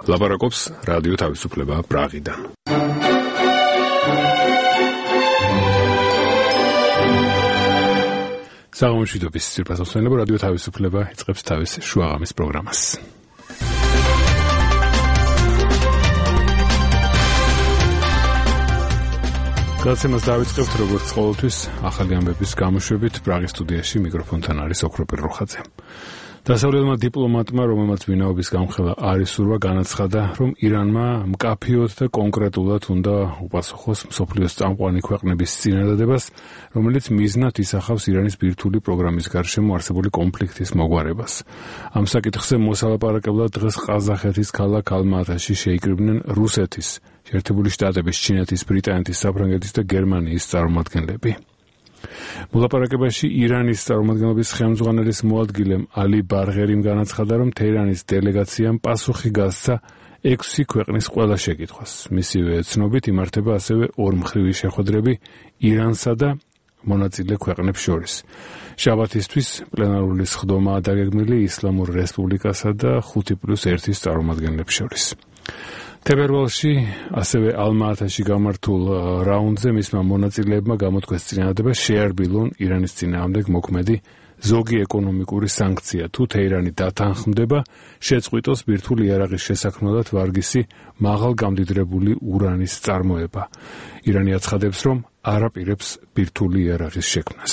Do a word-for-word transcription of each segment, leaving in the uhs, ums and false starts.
ლაპარაკობს რადიო თავისუფლება პრაღიდან. საღამოშვიდობის ძირფასმცემლობა რადიო თავისუფლება იწყებს თავის შუაღამის პროგრამას. გადაცემას დავიწყებთ როგორც ყოველთვის ახალი ამბების გამოშვებით პრაღის სტუდიაში მიკროფონთან არის ოქროპირ როხაძე. დასავლელმა დიპლომატმა, რომელმაც ვინაობის გამხელა არ ისურვა, განაცხადა, რომ ირანმა მკაფიოდ და კონკრეტულად უნდა უპასუხოს მსოფლიოს წამყვანი ქვეყნების წინადადებას, რომელიც მიზნად ისახავს ირანის ბირთვული პროგრამის გარშემო არსებული კონფლიქტის მოგვარებას. ამ საკითხზე მოსალაპარაკებლად დღეს ყაზახეთის ქალაქ ალმა-ატაში შეიკრიბნენ რუსეთის, შეერთებული შტატების, ჩინეთის, ბრიტანეთის, საფრანგეთის და გერმანიის წარმომადგენლები. მოლაპარაკებაში ირანის წარმომადგენლობის ხელმძღვანელის მოადგილემ ალი ბარღერიმ განაცხადა, რომ თეირანის დელეგაციამ პასუხი გასცა ექვსი ქვეყნის ყველა შეკითხვას. მისივე ცნობით იმართება ასევე ორმხრივი შეხვედრები ირანსა და მონაწილე ქვეყნებს შორის. შაბათისთვის პლენარული სხდომაა დაგეგმილი ისლამურ რესპუბლიკასა და ხუთი პლუს ერთის წარმომადგენლებს შორის. თებერვალში ასევე ალმა-ატაში გამართულ რაუნდზე მისმა მონაწილეებმა გამოთქვეს წინადადება შეარბილონ ირანის წინააღმდეგ მოქმედი ზოგი ეკონომიკური სანქცია, თუ თეირანი დათანხმდება, შეწყვიტოს ბირთვული იარაღის შესაქმნელად ვარგისი მაღალგამდიდრებული ურანის წარმოება. ირანი აცხადებს, რომ არ აპირებს ბირთვული იარაღის შექმნას.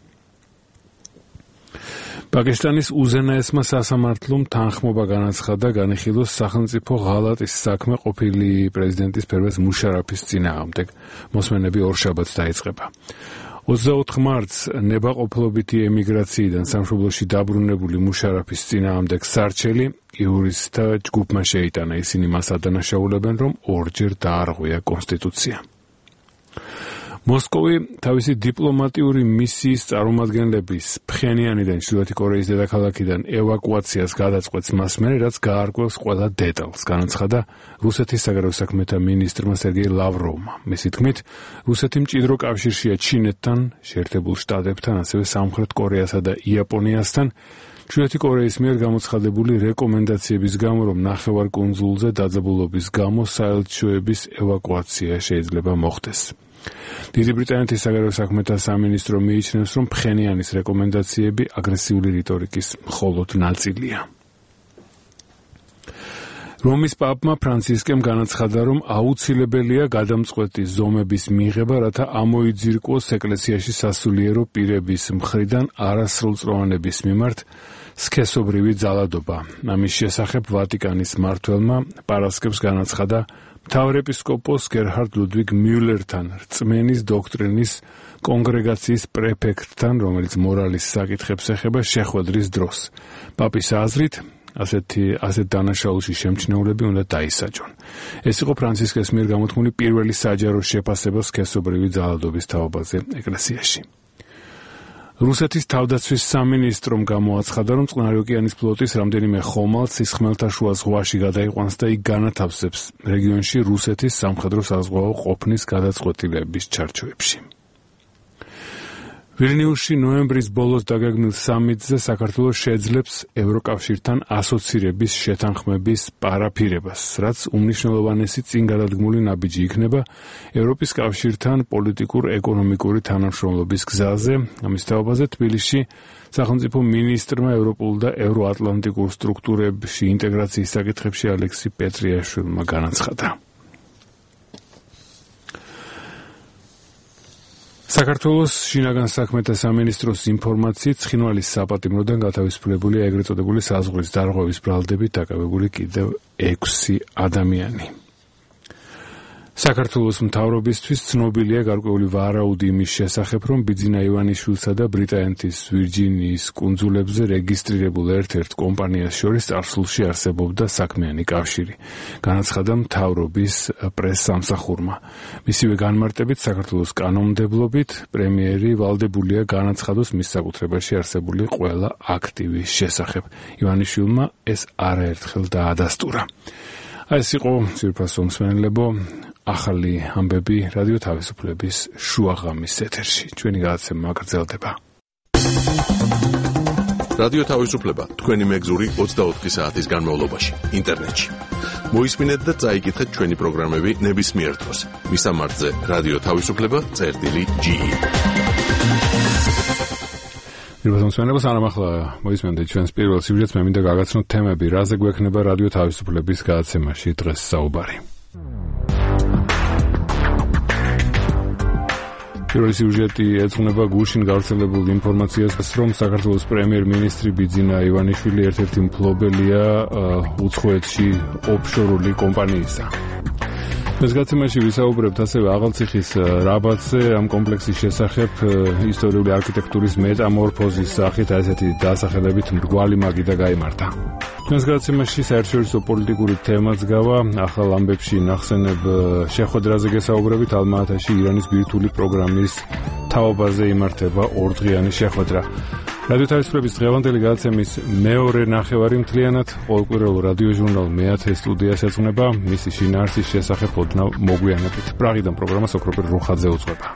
პაკისტანის უზენაესმა სასამართლომ თანხმობა განაცხადა განიხილოს სახელმწიფო ღალატის საქმე ყოფილი პრეზიდენტის პერვეზ მუშარაფის წინააღმდეგ. მოსმენები ორშაბათს დაიწყება. ოცდაოთხ მარტს ნებაყოფლობითი ემიგრაციიდან სამშობლოში დაბრუნებული მუშარაფის წინააღმდეგ სარჩელი იურისტთა ჯგუფმა შეიტანა. ისინი მას ადანაშაულებენ, რომ ორჯერ დაარღვია კონსტიტუცია. მოსკოვი თავისი დიპლომატიური მისიის წარმომადგენლების ფხენიანიდან ჩრდილოეთი კორეის დედაქალაქიდან ევაკუაციას გადაწყვეტს მას მერე, რაც გაარკვევს ყველა დეტალს, განაცხადა რუსეთის საგარეო საქმეთა მინისტრმა სერგეი ლავროვმა. მისი თქმით, რუსეთი მჭიდრო კავშირშია ჩინეთთან, შეერთებულ შტატებთან, ასევე სამხრეთ კორეასა და იაპონიასთან, ჩრდილოეთი კორეის მიერ გამოცხადებული რეკომენდაციების გამო, რომ ნახევარკუნძულზე დაძაბულობის გამო საელჩოების ევაკუაცია შეიძლება მოხდეს. დიდი ბრიტანეთის საგარეო საქმეთა სამინისტრო მიიჩნევს, რომ ფხენიანის რეკომენდაციები აგრესიული რიტორიკის მხოლოდ ნაწილია. რომის პაპმა ფრანცისკემ განაცხადა, რომ აუცილებელია გადამწყვეტი ზომების მიღება, რათა ამოიძირკოს ეკლესიაში სასულიერო პირების მხრიდან არასრულწლოვანების მიმართ სქესობრივი ძალადობა. ამის შესახებ ვატიკანის მმართველმა პარასკევს განაცხადა, მთავარეპისკოპოს გერჰარდ ლუდვიგ მიულერთან, რწმენის დოქტრინის კონგრეგაციის პრეფექტთან, რომელიც მორალის საკითხებს ეხება, შეხვედრის დროს. პაპის აზრით, ასეთი ასეთ დანაშაულში შემჩნეულები უნდა დაისაჯონ. ეს იყო ფრანცისკეს მიერ გამოთქმული პირველი საჯარო შეფასება სქესობრივი ძალადობის თაობაზე ეკლესიაში. რუსეთის თავდაცვის სამინისტრომ გამოაცხადა, რომ წყნარი ოკეანის ფლოტის რამდენიმე ხომალდს სისხლმელთაშუა ზღვაში გადაიყვანს და იქ განათავსებს რეგიონში რუსეთის სამხედრო საზღვაო ყოფნის გადაწყვეტილების ჩარჩოებში. ვილნიუსში ნოემბრის ბოლოს დაგეგმილ სამიტზე საქართველოს შეძლებს ევროკავშირთან ასოცირების შეთანხმების პარაფირებას, რაც უმნიშვნელოვანესი წინგადადგმული ნაბიჯი იქნება ევროპის კავშირთან პოლიტიკურ-ეკონომიკური თანამშრომლობის გზაზე. ამის თაობაზე თბილისში სახელმწიფო მინისტრმა ევროპულ და ევროატლანტიკურ სტრუქტურებში ინტეგრაციის საკითხებში ალექსი პეტრიაშვილმა განაცხადა. საქართველოს შინაგან საქმეთა სამინისტროს ინფორმაციით ცხინვალის საპატიმროდან გათავისუფლებულია ეგრეთ წოდებული საზღვრის დარღვევის ბრალდებით დაკავებული კიდევ ექვსი ადამიანი. საქართველოს მთავრობისთვის ცნობილია გარკვეული ვარაუდი იმის შესახებ, რომ ბიძინა ივანიშვილსა და ბრიტანეთის ვირჯინიის კუნძულებზე რეგისტრირებულ ერთ-ერთ კომპანიას შორის წარსულში არსებობდა საქმიანი კავშირი, განაცხადა მთავრობის პრეს-სამსახურმა. მისივე განმარტებით საქართველოს კანონმდებლობით პრემიერი ვალდებულია განაცხადოს მის საკუთრებაში არსებული ყველა აქტივის შესახებ. ივანიშვილმა ეს არაერთხელ დაადასტურა. ეს იყო ძირფასო მსმენელებო ახალი ამბები რადიო თავისუფლების შუაღამის ეთერში. ჩვენი გადაცემა გრძელდება. რადიო თავისუფლება თქვენი მეგზური ოცდაოთხი საათის განმავლობაში ინტერნეტში. მოისმინეთ და წაიკითხეთ ჩვენი პროგრამები ნებისმიერ დროს. მისამართზე რადიო თავისუფლება წერტილი ჯი. მოგესალმებით, სანამ ახლა მოისმენთ ჩვენს პირველ სიუჟეტს, მე მინდა გაგაცნოთ თემები, რაზე გვექნება რადიო თავისუფლების გადაცემაში დღეს საუბარი. პირველი სიუჟეტი ეძღვნება გუშინ გავრცელებულ ინფორმაციას, რომ საქართველოს პრემიერ-მინისტრი ბიძინა ივანიშვილი ერთ-ერთი მფლობელია უცხოეთში ოფშორული კომპანიისა. Mēs gadsimēši visaubrēbt ასევე აღალციხის რაბატზე ამ კომპლექსის შესახებ ისტორიული არქიტექტურის მეტამორფოზის სახით ასეთი დასახელებით მრგვალი მაგიდა გაიმართა. Mēs gadsimēši საერთაშორისო პოლიტიკური თემაც გავა, ახალ ამბებში ნახსენებ შეხვედრაზე გესაუბრებით ალმა-ათაში ირანის ბირთვული პროგრამის თაობაზე იმართება ორდღიანი შეხვედრა. რადიო თავისუფლების დღევანდელი გადაცემის მეორე ნახევარი მთლიანად ყოველკვირეულ რადიო ჟურნალ მეათე სტუდიას ეძღვნება მისი შინაარსის შესახებ ოდნავ მოგვიანებით. პრაღიდან პროგრამას ოქროპირ რუხაძე უძღვება.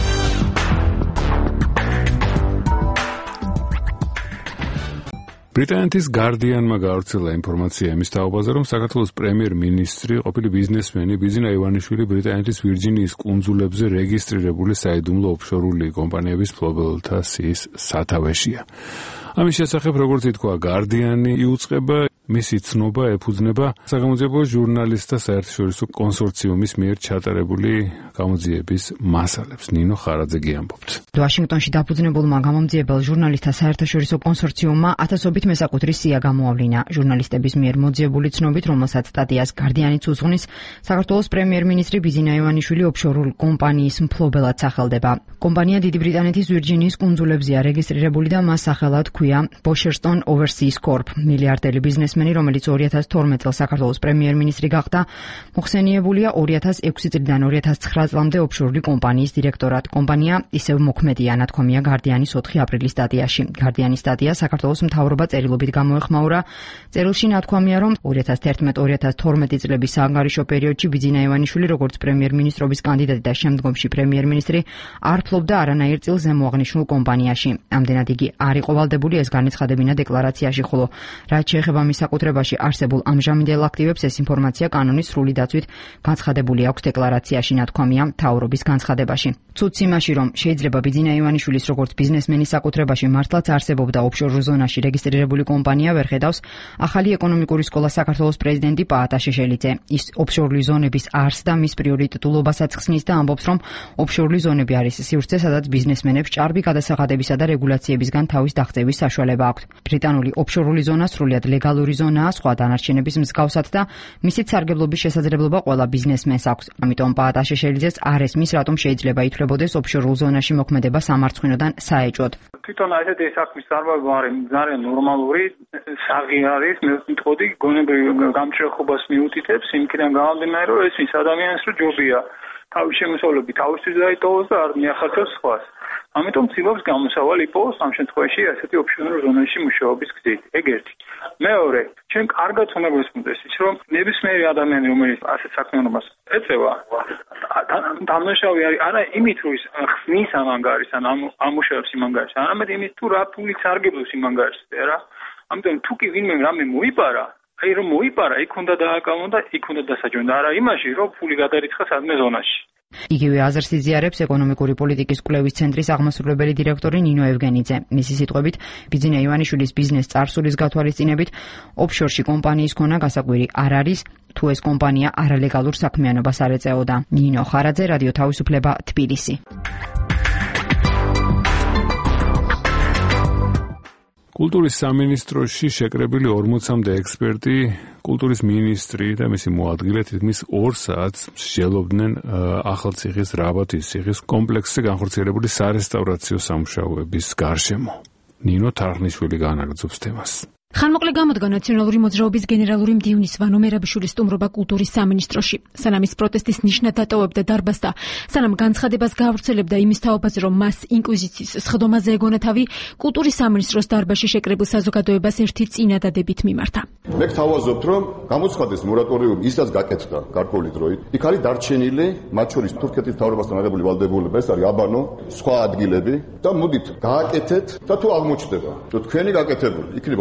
ბრიტანეთის Guardian-მა გავრცელა ინფორმაცია იმის თაობაზე, რომ საქართველოს პრემიერ-მინისტრი, ყოფილი ბიზნესმენი ბიძინა ივანიშვილი ბრიტანეთის ვირჯინიის კუნძულებზე რეგისტრირებული საიდუმლო ოფშორული კომპანიების მფლობელთა სიის სათავეშია. ამის შესახებ, როგორც ითქვა, Guardian-ი იუწყება მისი ცნობა ეფუძნება საგამოძიებო ჟურნალისტთა საერთაშორისო კონსორციუმის მიერ ჩატარებული გამოძიების მასალებს. ნინო ხარაძე გიამბობთ. ვაშინგტონში დაფუძნებულმა გამომძიებელ ჟურნალისტთა საერთაშორისო კონსორციუმმა ათასობით მესაკუთრის სია გამოავლინა. ჟურნალისტების მიერ მოძიებული ცნობით, რომელსაც სტატიას Guardian-იც უძღვნის, საქართველოს პრემიერ-მინისტრი ბიძინა ივანიშვილი ოფშორულ კომპანიის მფლობელად სახელდება. კომპანია დიდი ბრიტანეთის ვირჯინიის კუნძულებზეა რეგისტრირებული და მას სახელად ჰქვია Bosherston Overseas Corp. მილიარდელი ბიზნესმენი, რომელიც ორი ათას თორმეტ წელს საქართველოს პრემიერ-მინისტრი გახდა, მოხსენიებულია ორი ათას ექვსი წლიდან ორი ათას ცხრა წლამდე ოფშორული კომპანიის დირექტორად. კომპანია ისევ მოქმედია, ნათქვამია Guardian-ის ოთხი აპრილის სტატიაში. Guardian-ის სტატია საქართველოს მთავრობა წერილობით გამოეხმაურა. წერილში ნათქვამია, რომ ორი ათას თერთმეტ ორი ათას თორმეტი წლების საანგარიშო პერიოდში ბიძინა ივანიშვილი, როგორც პრემიერ-მინისტრობის კანდიდატი და შემდგომში პრემიერ-მინისტრი, არ ფლობდა არანაირ წილ ზემოაღნიშნულ კომპანიაში. ამდენად იგი არ იყო ვალდებული ეს განეცხადებინა დეკლარაციაში, ხოლო რაც შეეხება მის საკუთრებაში არსებულ ამჟამინდელ აქტივებს, ეს ინფორმაცია კანონის სრული დაცვით განცხადებული აქვს დეკლარაციაში, ნათქვამია მთავრობის განცხადებაში. ცუდს იმაში, რომ შეიძლება ბიძინა ივანიშვილის როგორც ბიზნესმენის საკუთრებაში მართლაც არსებობდა ოფშორულ ზონაში რეგისტრირებული კომპანია, ვერ ხედავს ახალი ეკონომიკური სკოლა საქართველოს პრეზიდენტი პაატა შეშელიძე. ის ოფშორული ზონების არსს და მის პრიორიტეტულობასაც ხსნის და ამბობს, რომ ოფშორული ზონები არის სივრცე, სადაც ბიზნესმენებს ჭარბი გადასახადებისა და რეგულაციებისგან თავის დაღწევის საშუალება აქვთ. ბრიტანული ოფშორული ზონა სრულიად ლეგალური ზონაა, სხვა დანარჩენების მსგავსად და მისით სარგებლობის შესაძლებლობა ყველა ბიზნესმენს აქვს. ამიტომ პაატა შეშელიძეს არ ესმის, რატომ შეიძლება ითვლებოდეს ოფშორულ ზონაში მოქმედება სამარცხვინოდან საეჭვოდ. თვითონ ესეთი საქმის წარმოება არის ძალიან ნორმალური, საღი არის, მე ვიტყოდი, გონებრივ გამჭრეხობას მიუთითებს, იმკიდან გამომდინარე, რომ ეს ის ადამიანს რო ჯობია თავის შემოსავლები თავისთვის დაიტოვოს და არ მიახარჯოს სხვას. ამიტომ ცდილობს გამოსავალი იპოვოს ამ შემთხვევაში ასეთი ოფშორულ ზონაში მუშაობის გზით. ეგ ერთი. მეორე, ჩვენ კარგად უნდა გვესმოდეს ის, რომ ნებისმიერი ადამიანი, რომელიც ასეთ საქმიანობას ეწევა, დამნაშავე არის არა იმით, რომ ის ხსნის ამ ანგარიშს, ან ამუშავებს იმ ანგარიშს, არამედ იმით, თუ რა ფულით სარგებლობს იმ ანგარიშზე, რა. ამიტომ თუ კი ვინმე რამე მოიპარა, აი რომ მოიპარა, იქ უნდა დააკავონ და იქ უნდა დასაჯონ და არა იმაში, რომ ფული გადარიცხა სადმე ზონაში. იგივე აზრს იზიარებს ეკონომიკური პოლიტიკის კვლევის ცენტრის აღმასრულებელი დირექტორი ნინო ევგენიძე. მისი სიტყვებით, ბიძინა ივანიშვილის ბიზნეს წარსულის გათვალისწინებით, ოფშორში კომპანიის ქონა გასაკვირი არ არის, თუ ეს კომპანია არალეგალურ საქმიანობას არ ეწეოდა. ნინო ხარაძე, რადიო თავისუფლება, თბილისი. კულტურის სამინისტროში შეკრებილი ორმოცამდე ექსპერტი, კულტურის მინისტრი და მისი მოადგილე თითქმის ორ საათს მსჯელობდნენ ახალციხის რაბათის ციხის კომპლექსზე განხორციელებული სარესტავრაციო სამუშაოების გარშემო. ნინო თარხნიშვილი განაგრძობს თემას. ხანმოკლე გამოდგა ნაციონალური მოძრაობის გენერალური მდივნის ვანო მერაბიშვილის სტუმრობა კულტურის სამინისტროში. სანამ ის პროტესტის ნიშნად დატოვებდა დარბაზს და სანამ განცხადებას გაავრცელებდა იმის თაობაზე, რომ მას ინკვიზიციის სხდომაზე ეგონა თავი, კულტურის სამინისტროს დარბაზში შეკრებილ საზოგადოებას ერთი წინადადებით მიმართა. მე გთავაზობთ, რომ გამოცხადეს მორატორიუმი, ისაც გაკეთდა გარკვეული დროით. იქ არის დარჩენილი, მათ შორის თურქეთის მთავრობასთან აღებული ვალდებულება, ეს არის აბანო, სხვა ადგილები და მოდით გააკეთეთ და თუ აღმოჩნდება, რომ თქვენი გაკეთებული იქნება უკეთესი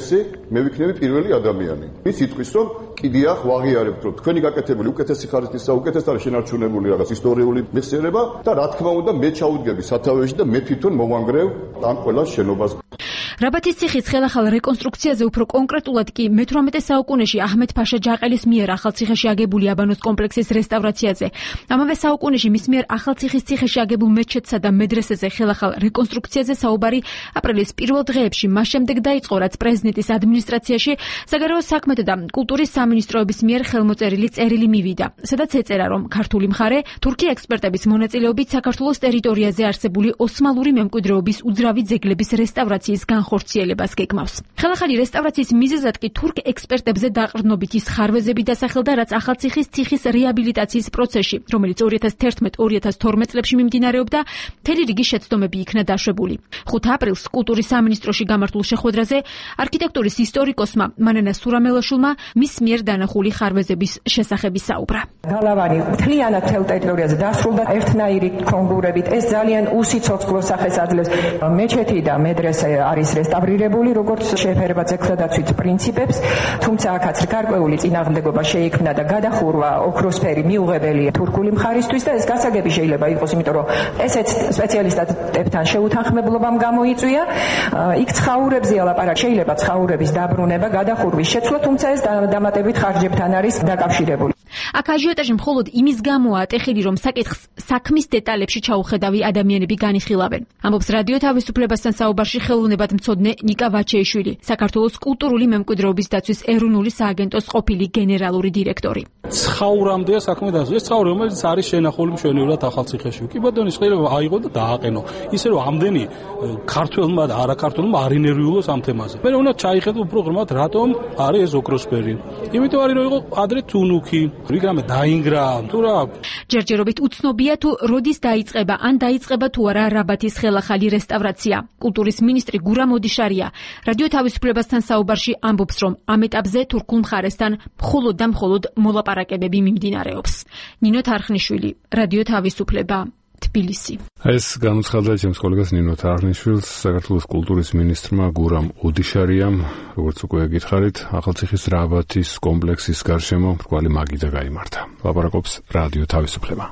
მესე მე ვიქნები პირველი ადამიანი. ის იტყვის რომ კიდია ვაღიარებთ რომ თქვენი გაკეთებული უკეთესი ხარისხის საუკეთესო და შენარჩუნებული რაღაც ისტორიული მეხსიერება და რა თქმა უნდა მე ჩაუდგები სათავეში და მე თვითონ მოვანგრევ ამ ყველა შენობას. რაბათის ციხის ხელახალ რეკონსტრუქციაზე უფრო კონკრეტულად კი მეთვრამეტე საუკუნეში აჰმედ-ფაშა ჯაყელის მიერ ახალციხეში აგებული აბანოს კომპლექსის რესტავრაციაზე. ამავე საუკუნეში მის მიერ ახალციხის ციხეში აგებულ მეჩეთსა და მედრესეზე ხელახალ რეკონსტრუქციაზე საუბარი აპრილის პირველ დღეებში მას შემდეგ დაიწყო, რაც პრეზიდენტის ადმინისტრაციაში საგარეო საქმეთა და კულტურის სამინისტროების მიერ ხელმოწერილი წერილი მივიდა, სადაც ეწერა, რომ ქართული მხარე თურქი ექსპერტების მონაწილეობით საქართველოს ტერიტორიაზე არსებული ოსმალური მემკვიდრეობის უძრავი ძეგლების რესტავრაციის განხორციელებას გეგმავს. ხელახალი რესტავრაციის მიზეზად კი თურქ ექსპერტებზე დაყრდნობით ის ხარვეზები დასახელდა, რაც ახალციხის ციხის რეაბილიტაციის პროცესში, რომელიც ორი ათას თერთმეტ ორი ათას თორმეტ წლებში მიმდინარეობდა, მთელი რიგი შეცდომები იქნა დაშვებული. ხუთ აპრილს კულტურის სამინისტროში გამართულ შეხვედრაზე არქიტექტურის ისტორიკოსმა მანანა სურამელაშვილმა მის მიერ დანახული ხარვეზების შესახებ ისაუბრა. გალავანი მთლიანად თელ ტერიტორიაზე დასრულდა ერთნაირი კონგურებით. ეს ძალიან უსიცოცხლო სახეს აძლევს. მეჩეთი და მედრესე არის რესტავრირებული, როგორც შეეფერება ძეგლდაცვის პრინციპებს, თუმცა აქაც გარკვეული წინააღმდეგობა შეიქმნა და გადახურვა ოქროსფერი მიუღებელია თურქული მხარისთვის და ეს გასაგები შეიძლება იყოს, იმიტომ რომ ესეც სპეციალისტებთან შეუთანხმებლობამ გამოიწვია. იქ ცხაურებზეა ლაპარაკი, შეიძლება ცხაურების დაბრუნება, გადახურვის შეცვლა, თუმცა ეს დამატებით ხარჯებთან არის დაკავშირებული. აქ აჟიოტაჟი მხოლოდ იმის გამოა ატეხილი, რომ საკითხს საქმის დეტალებში ჩაუხედავი ადამიანები განიხილავენ. ამბობს რადიო თავისუფლებასთან საუბარში ხელოვნებათმცოდნე ნიკა ვაჩეიშვილი, საქართველოს კულტურული მემკვიდრეობის დაცვის ეროვნული სააგენტოს ყოფილი გენერალური დირექტორი. ცხაურამდეა საქმე დასწრა. ეს ცხაური, რომელიც არის შენახული მშვენივრად ახალციხეში. კი ბატონო, შეიძლება აიღო და დააყენო. ისე რომ ამდენი ქართველმა და არაქართველმა არ ინერვიულოს ამ თემაზე. მე უნდა ჩაიხედო უფრო ღრმად, რატომ არის ეს ოქროსფერი. იმიტომ არის რომ იყო ადრე თუნუქი, რიგრამე დაინგრა, თუ რა. ჯერჯერობით უცნობია თუ როდის დაიწყება, ან დაიწყება თუ არა რაბათის ხელახალი რესტავრაცია. კულტურის მინისტრი გურამ ოდიშარია რადიო თავისუფლებასთან საუბარში ამბობს, რომ ამ ეტაპზე თურქულ მხარესთან მხოლოდ და მხოლოდ მოლაპარაკებები მიმდინარეობს. ნინო თარხნიშვილი, რადიო თავისუფლება, თბილისი. ეს განუცხადა ჩემს კოლეგას ნინო თარხნიშვილს, საქართველოს კულტურის მინისტრმა გურამ ოდიშარიამ, როგორც უკვე გითხარით, ახალციხის რაბათის კომპლექსის გარშემო მრგვალი მაგიდა გაიმართა. ლაპარაკობს რადიო თავისუფლება.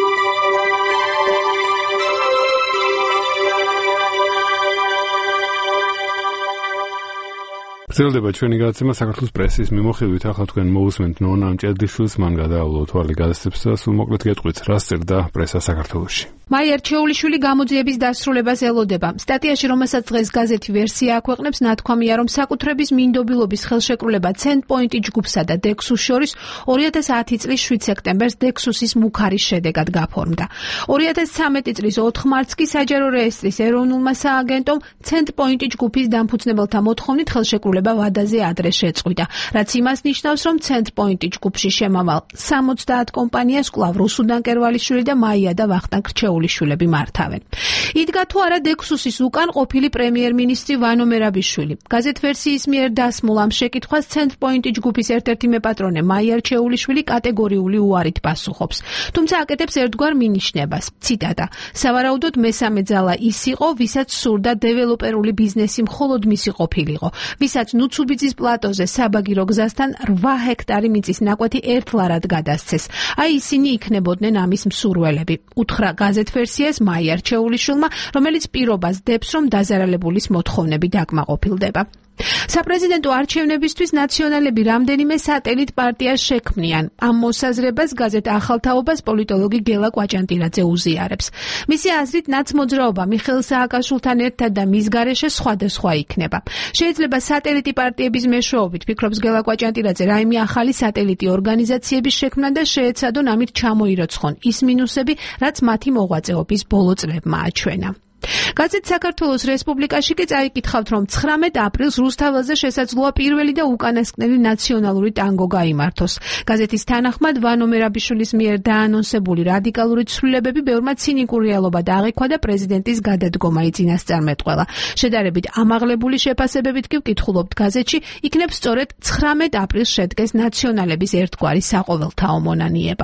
გრძელდება ჩვენი გადაცემა საქართველოს პრესის მიმოხილვით. ახლა თქვენ მოусმენთ ნონა მჭედიშვილს, მან გადაავლო თვალი გადაცემას და სულ მოკლედ გეტყვით, რა სწერდა პრესა საქართველოში. მაია რჩეულიშვილი გამოძიების დასრულებას ელოდება. სტატიაში, რომელსაც დღეს გაზეთი ვერსია აქვეყნებს, ნათქვამია, რომ საკუთრების მინდობილობის ხელშეკრულება ცენტრპოინტი ჯგუფსა და დექსუს შორის ორი ათას ათი წლის შვიდ სექტემბერს დექსუსის მუქარის შედეგად გაფორმდა. ორი ათას ცხრამეტი წლის ოთხ მარტს კი საჯარო რეესტრის ეროვნულმა სააგენტომ ცენტრპოინტი ჯგუფის დამფუძნებელთა მოთხოვნით ხელშეკრულება ვადაზე ადრე შეწყვიტა, რაც იმას ნიშნავს, რომ ცენტრპოინტი ჯგუფში შემავალ სამოცდაათ კომპანიას კვლავ რუსუდან კერვალიშვილი და მაია და ვახტანგ რჩეულიშვილები მართავენ. იდგა თუ არა დექსუსის უკან ყოფილი პრემიერ-მინისტრი ვანო მერაბიშვილი. გაზეთ ვერსიის მიერ დასმულ ამ შეკითხვას ცენტრპოინტი ჯგუფის ერთ-ერთი მეპატრონე მაია რჩეულიშვილი კატეგორიული უარით პასუხობს. თუმცა აკეთებს ერთგვარ მინიშნებას. ციტატა: სავარაუდოდ მესამე ძალა ის იყო, ვისაც სურდა დეველოპერული ბიზნესი მხოლოდ მისი ყოფილიყო, ვისაც ნუცუბიძის პლატოზე საბაგირო გზასთან რვა ჰექტარი მიწის ნაკვეთი ერთლარად გადასცეს. აი ისინი იქნებოდნენ ამის მსურველები. უთხრა გაზეთ ვერსიას მაია რჩეულიშვილმა, რომელიც პირობას დებს, რომ დაზარალებულის მოთხოვნები დაკმაყოფილდება. საპრეზიდენტო არჩევნებისთვის ნაციონალები რამდენიმე სატელიტ პარტიას შექმნიან. ამ მოსაზრებას გაზეთ ახალთაობას პოლიტოლოგი გელა კვაჭანტირაძე უზიარებს. მისი აზრით ნაცმოძრაობა მიხეილ სააკაშვილთან ერთად და მის გარეშე სხვადასხვა იქნება. შეიძლება სატელიტი პარტიების მეშვეობით, ფიქრობს გელა კვაჭანტირაძე, რაიმე ახალი სატელიტი ორგანიზაციების შექმნა და შეეცადონ ამით ჩამოიროცხონ ის მინუსები, რაც მათი მოღვაწეობის ბოლო წლებმა აჩვენა. გაზეთ საქართველოს რესპუბლიკაში კი წაიკითხავთ, რომ ცხრამეტ აპრილს რუსთაველზე შესაძლოა პირველი და უკანასკნელი ნაციონალური ტანგო გაიმართოს. გაზეთის თანახმად ვანო მერაბიშვილის მიერ დაანონსებული რადიკალური ცვლილებები ბევრმა ცინიკურ რეალობად აღიქვა და პრეზიდენტის გადადგომა იწინასწარმეტყველა. შედარებით ამაღლებული შეფასებებით კი ვკითხულობთ გაზეთში, იქნებ სწორედ ცხრამეტ აპრილს შედგეს ნაციონალების ერთგვარი საყოველთაო მონანიება.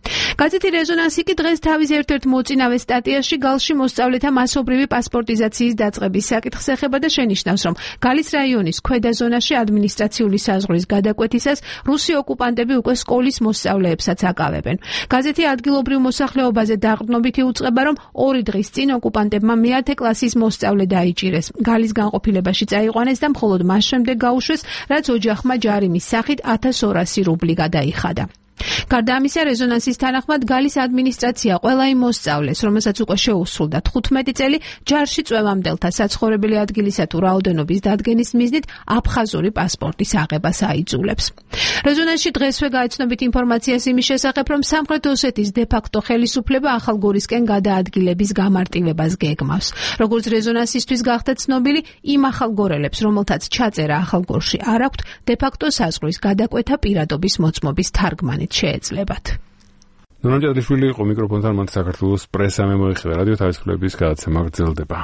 გაზეთი რეზონანსი კი დღეს თავის ერთ-ერთ მოწინავე სტატიაში გალში მოსწავლეთა მასობრივი პასპორტიზაციის დაწყების საკითხს ეხება და შენიშნავს, რომ გალის რაიონის ქვედა ზონაში ადმინისტრაციული საზღვრის გადაკვეთისას რუსი ოკუპანტები უკვე სკოლის მოსწავლეებსაც აკავებენ. გაზეთი ადგილობრივ მოსახლეობაზე დაყრდნობით იუწყება, რომ ორი დღის წინ ოკუპანტებმა მეათე კლასის მოსწავლე დაიჭირეს. გალის განყოფილებაში წაიყვანეს და მხოლოდ მას შემდეგ გაუშვეს, რაც ოჯახმა ჯარიმის სახით ათას ორასი რუბლი გადაიხადა. გარდა ამისა, რეზონანსის თანახმად გალის ადმინისტრაცია ყველა იმ მოსწავლეს, რომელსაც უკვე შეუსრულდა თხუთმეტი წელი, ჯარში წვევამდელთა საცხოვრებელი ადგილისა თუ რაოდენობის დადგენის მიზნით აფხაზური პასპორტის აღებას აიძულებს. რეზონანსში დღესვე გაეცნობით ინფორმაციას იმის შესახებ, რომ სამხრეთ ოსეთის დე-ფაქტო ხელისუფლება ახალგორისკენ გადაადგილების გამარტივებას გეგმავს. როგორც რეზონანსისთვის გახდა ცნობილი, იმ ახალგორელებს, რომელთაც ჩაწერა ახალგორში არ აქვთ, დე-ფაქტო საზღვრის გადაკვეთა პირადობის მოწმობის თარგმანი შეეძლებათ. ნონა ჭადრიშვილი იყო მიკროფონთან, მან საქართველოს პრესამ მოიხსნა რადიო თავისუფლების გადაცემა გრძელდება.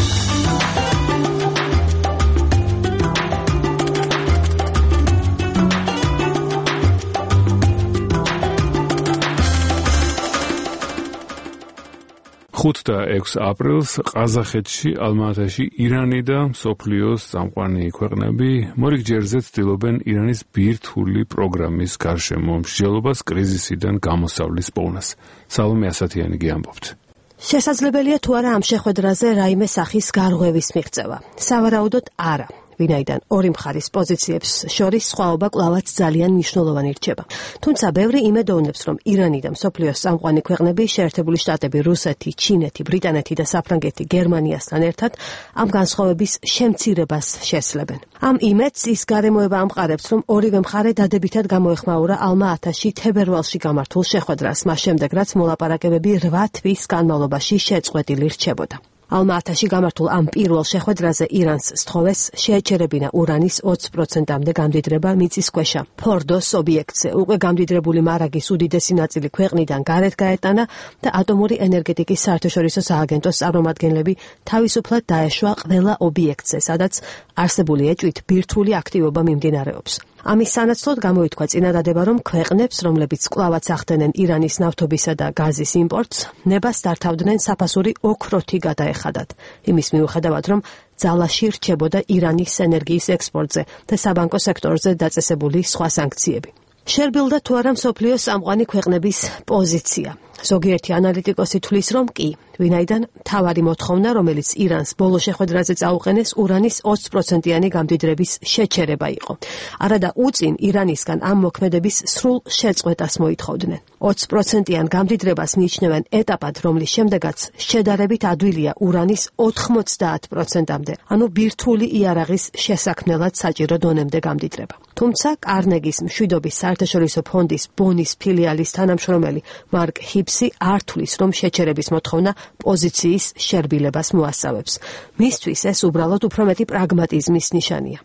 ხუთი და ექვსი აპრილს ყაზახეთში, ალმა-ატაში ირანი და მსოფლიოს წამყვანი ქვეყნები მორიგ-ჯერზე ცდილობენ ირანის ბირთვული პროგრამის გარშემო მსჯელობას კრიზისიდან გამოსავლის პოვნას. სალომე ასათიანი გიამბობთ. შესაძლებელია თუ არა ამ შეხვედრაზე რაიმე სახის გარღვევის მიღწევა. სავარაუდოდ არა. ვინაიდან ორი მხარის პოზიციებს შორის სხვაობა კვლავაც ძალიან მნიშვნელოვანი რჩება. თუმცა ბევრი იმედოვნებს, რომ ირანი და მსოფლიოს წამყვანი ქვეყნები, შეერთებული შტატები, რუსეთი, ჩინეთი, ბრიტანეთი და საფრანგეთი გერმანიასთან ერთად ამ განსხვავების შემცირებას შესლებენ. ამ იმედს ის გარემოება ამყარებს, რომ ორივე მხარე დადებითად გამოეხმაურა ალმა-ატაში თებერვალში გამართულ შეხვედრას, მას შემდეგ რაც მოლაპარაკებები რვა თვის განმავლობაში შეწყვეტილი რჩებოდა. ალმა-ატაში გამართულ ამ პირველ შეხვედრაზე ირანს სთხოვეს შეეჩერებინა ურანის ოცი პროცენტამდე გამდიდრება მიწისქვეშა ფორდოს ობიექტზე. უკვე გამდიდრებული მარაგის უდიდესი ნაწილი ქვეყნიდან გარეთ გაეტანა და ატომური ენერგეტიკის საერთაშორისო სააგენტოს წარმომადგენლები თავისუფლად დაეშვა ყველა ობიექტზე, სადაც არსებული ეჭვით ბირთვული აქტივობა მიმდინარეობს. ამის სანაცვლოდ გამოითქვა წინადადება, რომ ქვეყნებს, რომლებიც კვლავაც ახდენენ ირანის ნავთობისა და გაზის იმპორტს, ნებას დართავდნენ საფასური ოქროთი გადაეხადათ. იმის მიუხედავად, რომ ძალაში რჩებოდა ირანის ენერგიის ექსპორტზე და საბანკო სექტორზე დაწესებული სხვა სანქციები. შერბილდა თუ არა მსოფლიოს წამყვანი ქვეყნების პოზიცია. ზოგიერთი ანალიტიკოსი თვლის, რომ კი, ვინაიდან მთავარი მოთხოვნა, რომელიც ირანს ბოლო შეხვედრაზე წაუყენეს, ურანის ოცი პროცენტიანი გამდიდრების შეჩერება იყო. არადა უწინ ირანისგან ამ მოქმედების სრულ შეწყვეტას მოითხოვდნენ. ოცი პროცენტიან გამდიდრებას მიიჩნევენ ეტაპად, რომლის შემდეგაც შედარებით ადვილია ურანის ოთხმოცდაათ პროცენტამდე, ანუ ბირთვული იარაღის შესაქმნელად საჭირო დონემდე გამდიდრება. თუმცა კარნეგის მშვიდობის საერთაშორისო ფონდის ბონის ფილიალის თანამშრომელი მარკ ჰიბსი არ თვლის, რომ შეჩერების მოთხოვნა პოზიციის შერბილებას მოასწავებს. მისთვის ეს უბრალოდ უფრო მეტი პრაგმატიზმის ნიშანია.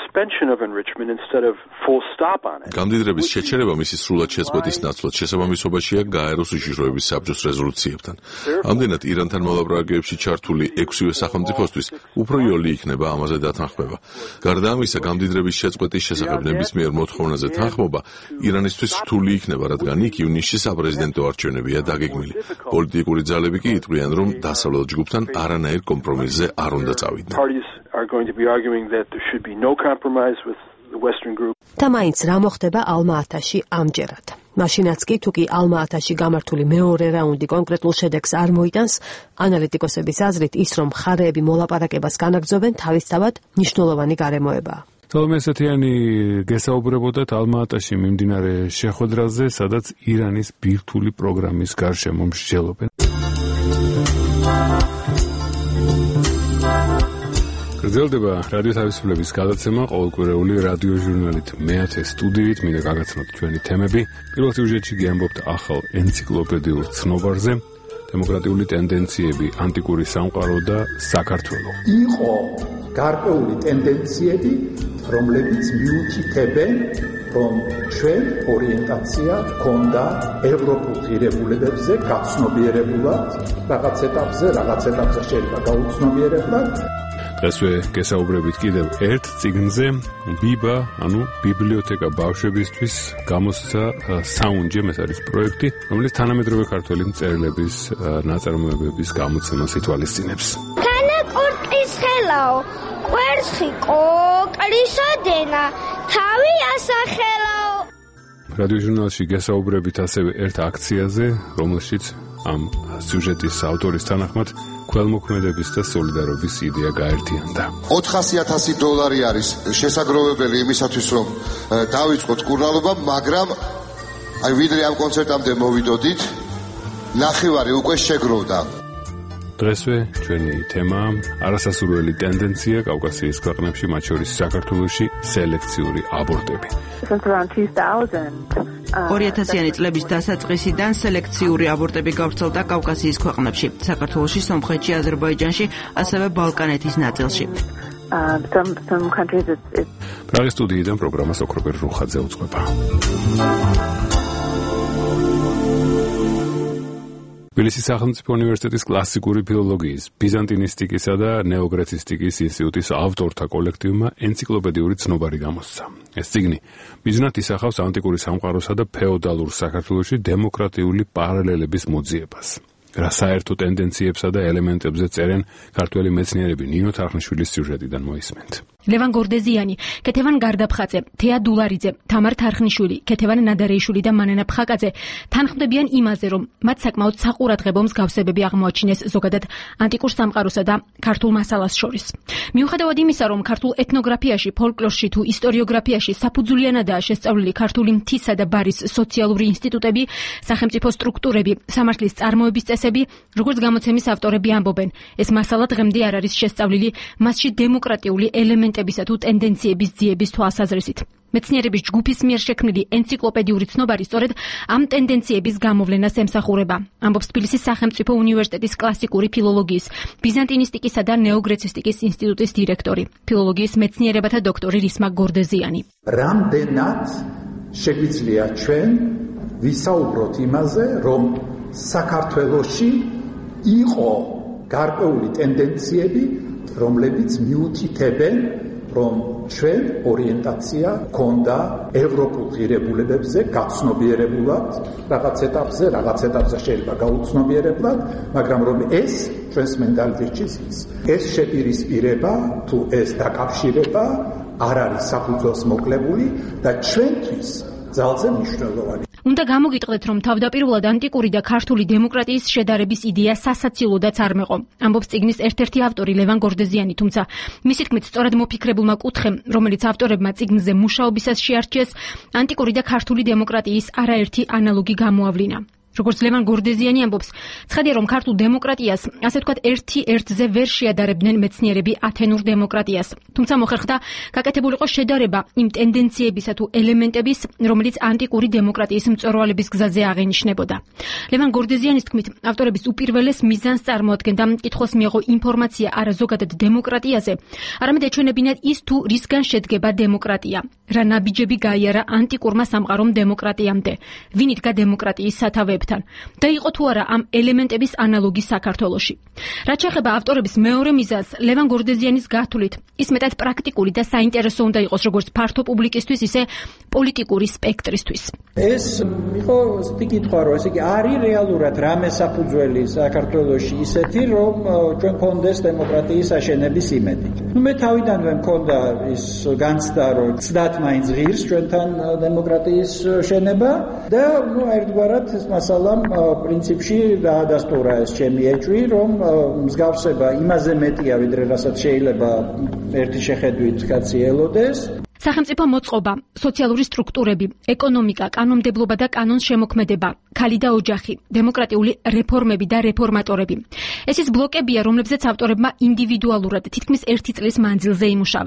გამდიდრების შეჩერება მისი სრულად შეწყვეტის ნაცვლად შესაბამისობაშია გაეროს უშიშროების საბჭოს რეზოლუციებთან. ამდენად ირანთან მოლაპარაკებებში ჩართული ექვსივე სახელმწიფოსთვის უფრო იოლი იქნება ამაზე დათანხმება. გარდა ამისა, გამდიდრების შეწყვეტის შესახებ ნებისმიერ მოთხოვნაზე თანხმობა ირანისთვის რთული იქნება, რადგან იქ ივნისში საპრეზიდენტო არჩევნებია დაგეგმილი. პოლიტიკური ძალები კი იტყვიან, რომ დასავლელ ჯგუფთან არანაირ კომპრომისზე არ უნდა წავიდნენ. are going to be arguing that there should be no compromise with the Western group. და მაინც რა მოხდება ალმა-ატაში ამჯერად. მაშინაც კი თუ კი ალმა-ატაში გამართული მეორე რაუნდი კონკრეტულ შედეგს არ მოიტანს, ანალიტიკოსების აზრით ის, რომ მხარეები მოლაპარაკებას განაგრძობენ, თავისთავად მნიშვნელოვანი გარემოებაა. სალომე ასათიანი გესაუბრებოდათ ალმა-ატაში მიმდინარე შეხვედრაზე, სადაც ირანის ბირთვული პროგრამის გარშემო მსჯელობენ. გრძელდება რადიო თავისუფლების გადაცემა ყოველკვირეული რადიო ჟურნალით მეათე სტუდიით, მინდა გაგაცნოთ ჩვენი თემები. პირველ სიუჟეტში გიამბობთ ახალ ენციკლოპედიურ ცნობარზე, დემოკრატიული ტენდენციები, ანტიკური სამყარო და საქართველო. იყო გარკვეული ტენდენციები, რომლებიც მიუთითებენ, რომ ჩვენ ორიენტაცია ჰქონდა ევროპულ ღირებულებებზე გაცნობიერებულად, რაღაც ეტაპზე, რაღაც ეტაპზე შეიძლება გაუცნობიერებლად. დღესვე გესაუბრებით კიდევ ერთ წიგნზე, ბიბა, ანუ ბიბლიოთეკა ბავშვებისთვის გამოსცა საუნჯემ, ეს არის პროექტი, რომელიც თანამედროვე ქართველი მწერლების ნაწარმოებების გამოცემას ითვალისწინებს. თანაკურტის ხელაო, კვერცხი კოკლისოდენა, თავი ასახელაო. რადიოჟურნალში გესაუბრებით ასევე ერთ აქციაზე, რომელშიც ამ სიუჟეტის ავტორის თანახმად ქველმოქმედების და სოლიდარობის იდეა გაერთიანდა. ოთხასი ათასი დოლარი არის შესაძლებელი იმისათვის, რომ დავიწყოთ კურნალობა, მაგრამ აი ვიდრე ამ კონცერტამდე მოვიდოდით, ნახევარი უკვე შეგროვდა. დღესვე ჩვენი თემაა არასასურველი ტენდენცია კავკასიის ქვეყნებში, მათ შორის საქართველოში, სელექციური აბორტები. ორი ათასიანი წლების დასაწყისიდან სელექციური აბორტები გავრცელდა კავკასიის ქვეყნებში, საქართველოში, სომხეთში, აზერბაიჯანში, ასევე ბალკანეთის ნაწილში. პრაღის სტუდიიდან პროგრამას ოქროპერ რუხაძე უძღვება. თბილისის სახელმწიფო უნივერსიტეტის კლასიკური ფილოლოგიის, ბიზანტინისტიკისა და ნეოგრეცისტიკის ინსტიტუტის ავტორთა კოლექტივმა ენციკლოპედიური ცნობარი გამოსცა. ეს წიგნი მიზნად ისახავს ანტიკური სამყაროსა და ფეოდალურ საქართველოში დემოკრატიული პარალელების მოძიებას. რა საერთო ტენდენციებსა და ელემენტებზე წერენ ქართველი მეცნიერები, ნინო თარხნიშვილის სიუჟეტიდან მოისმენთ. ლევან გორდეზიანი, კეთევან გარდაფხაძე, თეა დულარიძე, თამარ თარხნიშვილი, კეთევან ნადარეიშვილი და მანენა ფხაკაძე თანხმდებიან იმაზე, რომ მათ საკმაოდ საყურადღებო მსგავსებები აღმოაჩინეს ზოგადად ანტიკურ სამყაროსა და ქართულ მასალას შორის. მიუხედავად იმისა, რომ ქართულ ეთნოგრაფიაში, ფოლკლორში თუ ისტორიოგრაფიაში საფუძვლიანადაა შესწავლილი ქართული მთისა და ბარის სოციალური ინსტიტუტები, სახელმწიფო სტრუქტურები, სამართლის წარმოების წესები, როგორც გამოცემის ავტორები ამბობენ, ეს მასალა დღემდე არ არის შესწავლილი მასში დემოკრატიული ელემენტებისა თუ ტენდენციების ძიების თვალსაზრისით. მეცნიერების ჯგუფის მიერ შექმნილი ენციკლოპედიური ცნობარი სწორედ ამ ტენდენციების გამოვლენას ემსახურება, ამბობს თბილისის სახელმწიფო უნივერსიტეტის კლასიკური ფილოლოგიის, ბიზანტინისტიკისა და ნეოგრეცისტიკის ინსტიტუტის დირექტორი, ფილოლოგიის მეცნიერებათა დოქტორი რისმა გორდეზიანი. რამდენად შეგვიძლია ჩვენ ვისაუბროთ იმაზე, რომ საქართველოში იყო გარკვეული ტენდენციები, რომლებიც მიუთითებენ, რომ ჩვენ ორიენტაცია ქონდა ევროპულ ღირებულებებზე გაცნობიერებულად, რაღაც ეტაპზე, რაღაც ეტაპზე შეიძლება გაუცნობიერებლად, მაგრამ რომ ეს ჩვენს მენტალიტეტში ზის. ეს შეპირისპირება თუ ეს დაკავშირება არ არის საფუძველს მოკლებული და ჩვენთვის ძალზე მნიშვნელოვანი. უნდა გამოგიტყდეთ, რომ თავდაპირველად ანტიკური და ქართული დემოკრატიის შედარების იდეა სასაცილოდაც არ მეყო. ამბობს წიგნის ერთ-ერთი ავტორი ლევან გორდეზიანი, თუმცა მისი თქმით, სწორად მოფიქრებულმა კუთხემ, რომელიც ავტორებმა წიგნზე მუშაობისას შეარჩიეს, ანტიკური და ქართული დემოკრატიის არაერთი ანალოგი გამოავლინა. როგორც ლევან გორდეზიანი ამბობს, ცხადია, რომ ქართულ დემოკრატიას, ასე ვთქვათ, ერთი ერთზე ვერ შეადარებდნენ მეცნიერები ათენურ დემოკრატიას. თუმცა მოხერხდა გაკეთებულიყო შედარება იმ ტენდენციებისა თუ ელემენტების, რომელიც ანტიკური დემოკრატიის მწვერვალების გზაზე აღენიშნებოდა. ლევან გორდეზიანის თქმით, ავტორების უპირველეს მიზანს წარმოადგენდა მკითხველს მიეღო ინფორმაცია არა ზოგადად დემოკრატიაზე, არამედ ეჩვენებინათ ის თუ რისგან შედგება დემოკრატია, რა ნაბიჯები გაიარა ანტიკურმა სამყარომ დემოკრატიამდე, ვინ იდგა დემოკრატიის სათავეებში და იყო თუ არა ამ ელემენტების ანალოგი საქართველოში. რაც შეეხება ავტორების მეორე მიზანს, ლევან გორდეზიანის გათვლით, ის მეტად პრაქტიკული და საინტერესო უნდა იყოს როგორც ფართო პუბლიკისთვის, ისე პოლიტიკური სპექტრისთვის. ეს იყო ისეთი კითხვა, რომ ესე იგი არის რეალურად რამე საფუძველი საქართველოში ისეთი, რომ ჩვენ გქონდეს დემოკრატიის აშენების იმედი. ნუ მე თავიდანვე მქონდა ის განცდა, რომ ცდათ მაინც ღირს ჩვენთან დემოკრატიის შენება და ნუ ერთგვარად ეს მასალამ პრინციპში დაადასტურა ეს ჩემი ეჭვი, რომ მსგავსება იმაზე მეტია, ვიდრე რასაც შეიძლება ერთი შეხედვით კაცი ელოდეს. სახელმწიფო მოწყობა, სოციალური სტრუქტურები, ეკონომიკა, კანონმდებლობა და კანონშემოქმედება, ქალი და ოჯახი, დემოკრატიული რეფორმები და რეფორმატორები. ეს ის ბლოკებია, რომლებზეც ავტორებმა ინდივიდუალურად თითქმის ერთი წლის მანძილზე იმუშავეს.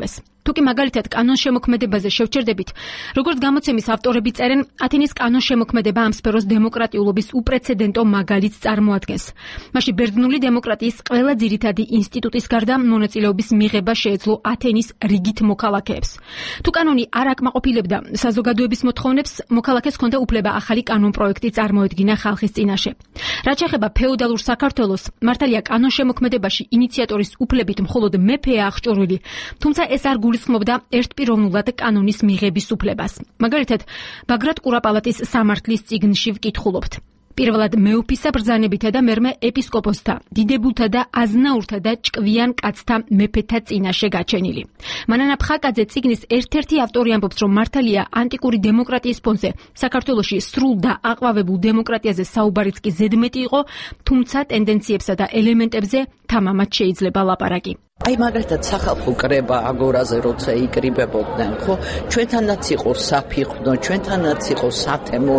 თუ კი მაგალითად კანონშემოქმედებაზე შევჩერდებით, როგორც გამოცემის ავტორები წერენ, ათენის კანონშემოქმედება ამ სფეროს დემოკრატიულობის უპრეცედენტო მაგალითს წარმოადგენს. მაშინ ბერძნული დემოკრატიის ყველა ძირითადი ინსტიტუტის გარდა მონაწილეობის მიღება შეეძლო ათენის რიგით მოქალაქეებს. თუ კანონი არ აკმაყოფილებდა საზოგადოების მოთხოვნებს, მოქალაქეს ჰქონდა უფლება ახალი კანონპროექტი წარმოედგინა ხალხის წინაშე. რაც შეეხება ფეოდალურ საქართველოს, მართალია კანონშემოქმედებაში ინიციატორის უფლებით მხოლოდ მეფეა აღჭურვილი, თუმცა ეს არ გულისხმობდა ერთპიროვნულად კანონის მიღების უფლებას. მაგალითად, ბაგრატ კურაპალატის სამართლის წიგნში ვკითხულობთ. პირველად მეუფისა ბრძანებითა და მერმე ეპისკოპოსთა, დიდებულთა და აზნაურთა და ჭკვიან კაცთა მეფეთა წინაშე გაჩენილი. მანანა ფხაკაძე წიგნის ერთ-ერთი ავტორი ამბობს, რომ მართალია ანტიკური დემოკრატიის ფონზე საქართველოში სრულ და აყვავებულ დემოკრატიაზე საუბარიც კი ზედმეტი იყო, თუმცა ტენდენციებსა და ელემენტებზე თამამად შეიძლება ლაპარაკი. აი მაგალითად სახალხო კრება აგორაზე როცა იკრიბებოდნენ, ხო, ჩვენთანაც იყო საფიხვნო, ჩვენთანაც იყო სათემო,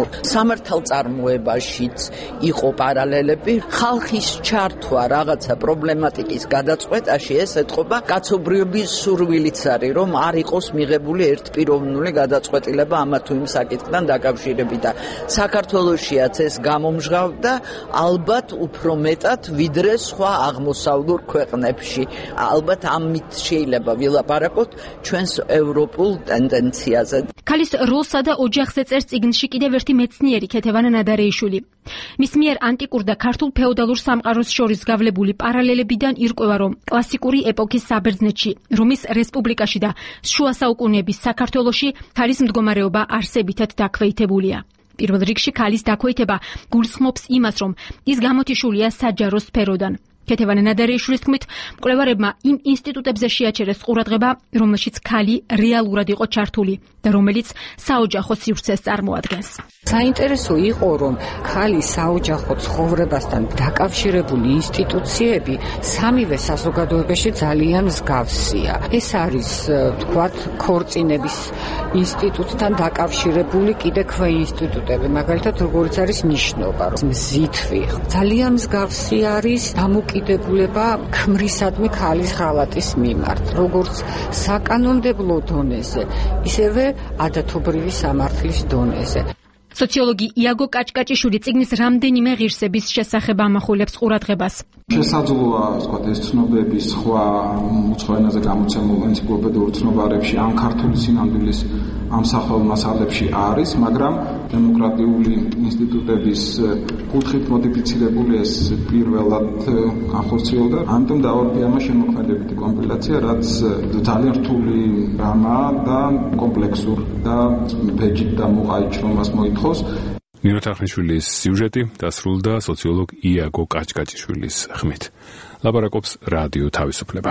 სამართალწარმოებაშიც იყო პარალელები, ხალხის ჩართვა რაღაცა პრობლემატიკის გადაწყვეტაში ეს ეთყობა კაცობრიობის სურვილიც არის, რომ არ იყოს მიღებული ერთპიროვნული გადაწყვეტილება ამა თუ იმ საკითხთან დაკავშირებით და საქართველოშიაც ეს გამომჟღავდა ალბათ უფრო მეტად ვიდრე სხვა აღმოსავლურ ქვეყნებში. ალბათ ამით შეიძლება ვილაპარაკოთ ჩვენს ევროპულ ტენდენციაზე. ქალის როლსა და ოჯახზე წერს წიგნში კიდევ ერთი მეცნიერი ქეთევანა ნადარეიშვილი. მის მიერ ანტიკურ და ქართულ ფეოდალურ სამყაროს შორის გავლებული პარალელებიდან ირკვევა, რომ კლასიკური ეპოქის საბერძნეთში, რომის რესპუბლიკაში და შუა საუკუნეების საქართველოში ქალის მდგომარეობა არსებითად დაქვეითებულია. პირველ რიგში ქალის დაქვეითება გულისხმობს იმას, რომ ის გამოთიშულია საჯარო სფეროდან. ქეთევანა ნადარეიშვილის თქმით, მკვლევარებმა იმ ინსტიტუტებზე შეაჩერეს ყურადღება, რომელშიც ქალი რეალურად იყო ჩართული და რომელიც საოჯახო სივრცეს წარმოადგენს. საინტერესო იყო, რომ ქალი საოჯახო ცხოვრებასთან დაკავშირებული ინსტიტუციები სამივე საზოგადოებაში ძალიან მსგავსია. ეს არის, თქვათ, ქორწინების ინსტიტუტთან დაკავშირებული კიდე ქვეი ინსტიტუტები, მაგალითად, როგორიც არის ნიშნობა, რომ მზითვი ძალიან მსგავსი არის დამოკიდებულება ქმრისადმი ქალის ღალატის მიმართ, როგორც საკანონმდებლო დონეზე, ისევე ადათობრივი სამართლის დონეზე. სოციოლოგი იაგო კაჭკაჭიშვილი წიგნის რამდენიმე ღირსების შესახებ ამახვილებს ყურადღებას. შესაძლოა, ვთქვათ, ეს ცნობები სხვა უცხოენაზე გამოცემულ ენციკლოპედიურ ცნობარებში ან ქართული სინამდვილის ამსახველ მასალებში არის, მაგრამ დემოკრატიული ინსტიტუტების კუთხით მოდიფიცირებული ეს პირველად განხორციელდა. ამიტომ დავარბიამა შემოქმედებითი კომპილაცია, რაც ძალიან რთული რამაა და კომპლექსური და ბეჯით და მოყაი ჩრომას მოითხოვს. ნინო თახნიშვილის სიუჟეტი დასრულდა სოციოლოგ იაგო კაჭკაჭიშვილის ხმით. ლაპარაკობს რადიო თავისუფლება.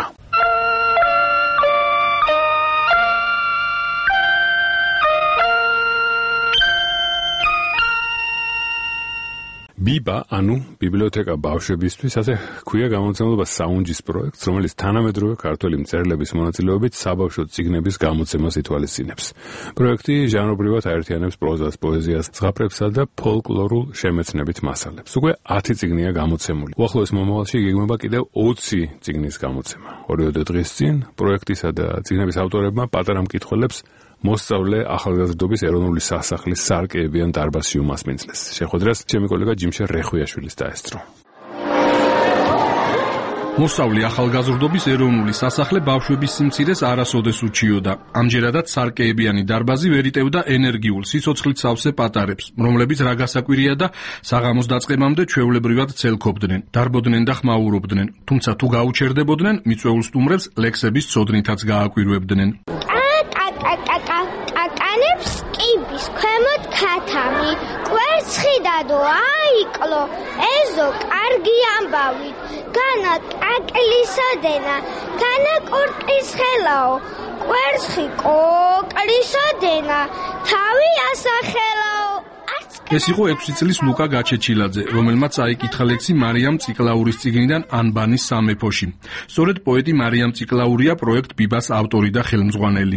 ბიბა, ანუ ბიბლიოთეკა ბავშვებისთვის, ასე ქვია გამომცემლობა საუნჯის პროექტს, რომელიც თანამედროვე ქართველი მწერლების მონაწილეობით საბავშვო წიგნების გამოცემას ითვალისწინებს. პროექტი ჟანრობრივად აერთიანებს პროზას, პოეზიას, ზღაპრებსა და ფოლკლორულ შემეცნებით მასალებს. უკვე ათი წიგნია გამოცემული. უახლოეს მომავალში გეგმება კიდევ ოცი წიგნის გამოცემა. ორივე დღის წინ პროექტისა და წიგნების ავტორებმა პატარა მკითხველებს მოსწავლე ახალგაზრდობის ეროვნული სასახლის სარკეებიან დარბაზში უმასპინძლეს. შეხვედრას ჩემი კოლეგა ჯიმშე რეხვიაშვილის დაესწრო. მოსწავლე ახალგაზრდობის ეროვნული სასახლე ბავშვების სიმცირეს არასოდეს უჩიოდა. ამჯერადაც სარკეებიანი დარბაზი ვერ იტევდა ენერგიულ სიცოცხლით სავსე პატარებს, რომლებიც რა გასაკვირია და საღამოს დაწყებამდე ჩვეულებრივად ცელქობდნენ, დარბოდნენ და ხმაურობდნენ, თუმცა თუ გაუჩერდებოდნენ, მიწვეულ სტუმრებს ლექსების ცოდნითაც გააკვირვებდნენ. კაკანებს კიბის ქვემოთ ქათამი, კვერცხი დადო აიკლო, ეზო კარგი ამბავი, განა კაკლისოდენა, განა კურტის ხელაო, კვერცხი კოკლისოდენა, თავი ასახელაო. ეს იყო ექვსი წლის ლუკა გაჩეჩილაძე, რომელმაც წაიკითხა ლექსი მარიამ წიკლაურის წიგნიდან ანბანის სამეფოში. სწორედ პოეტი მარიამ წიკლაურია პროექტ ბიბას ავტორი და ხელმძღვანელი.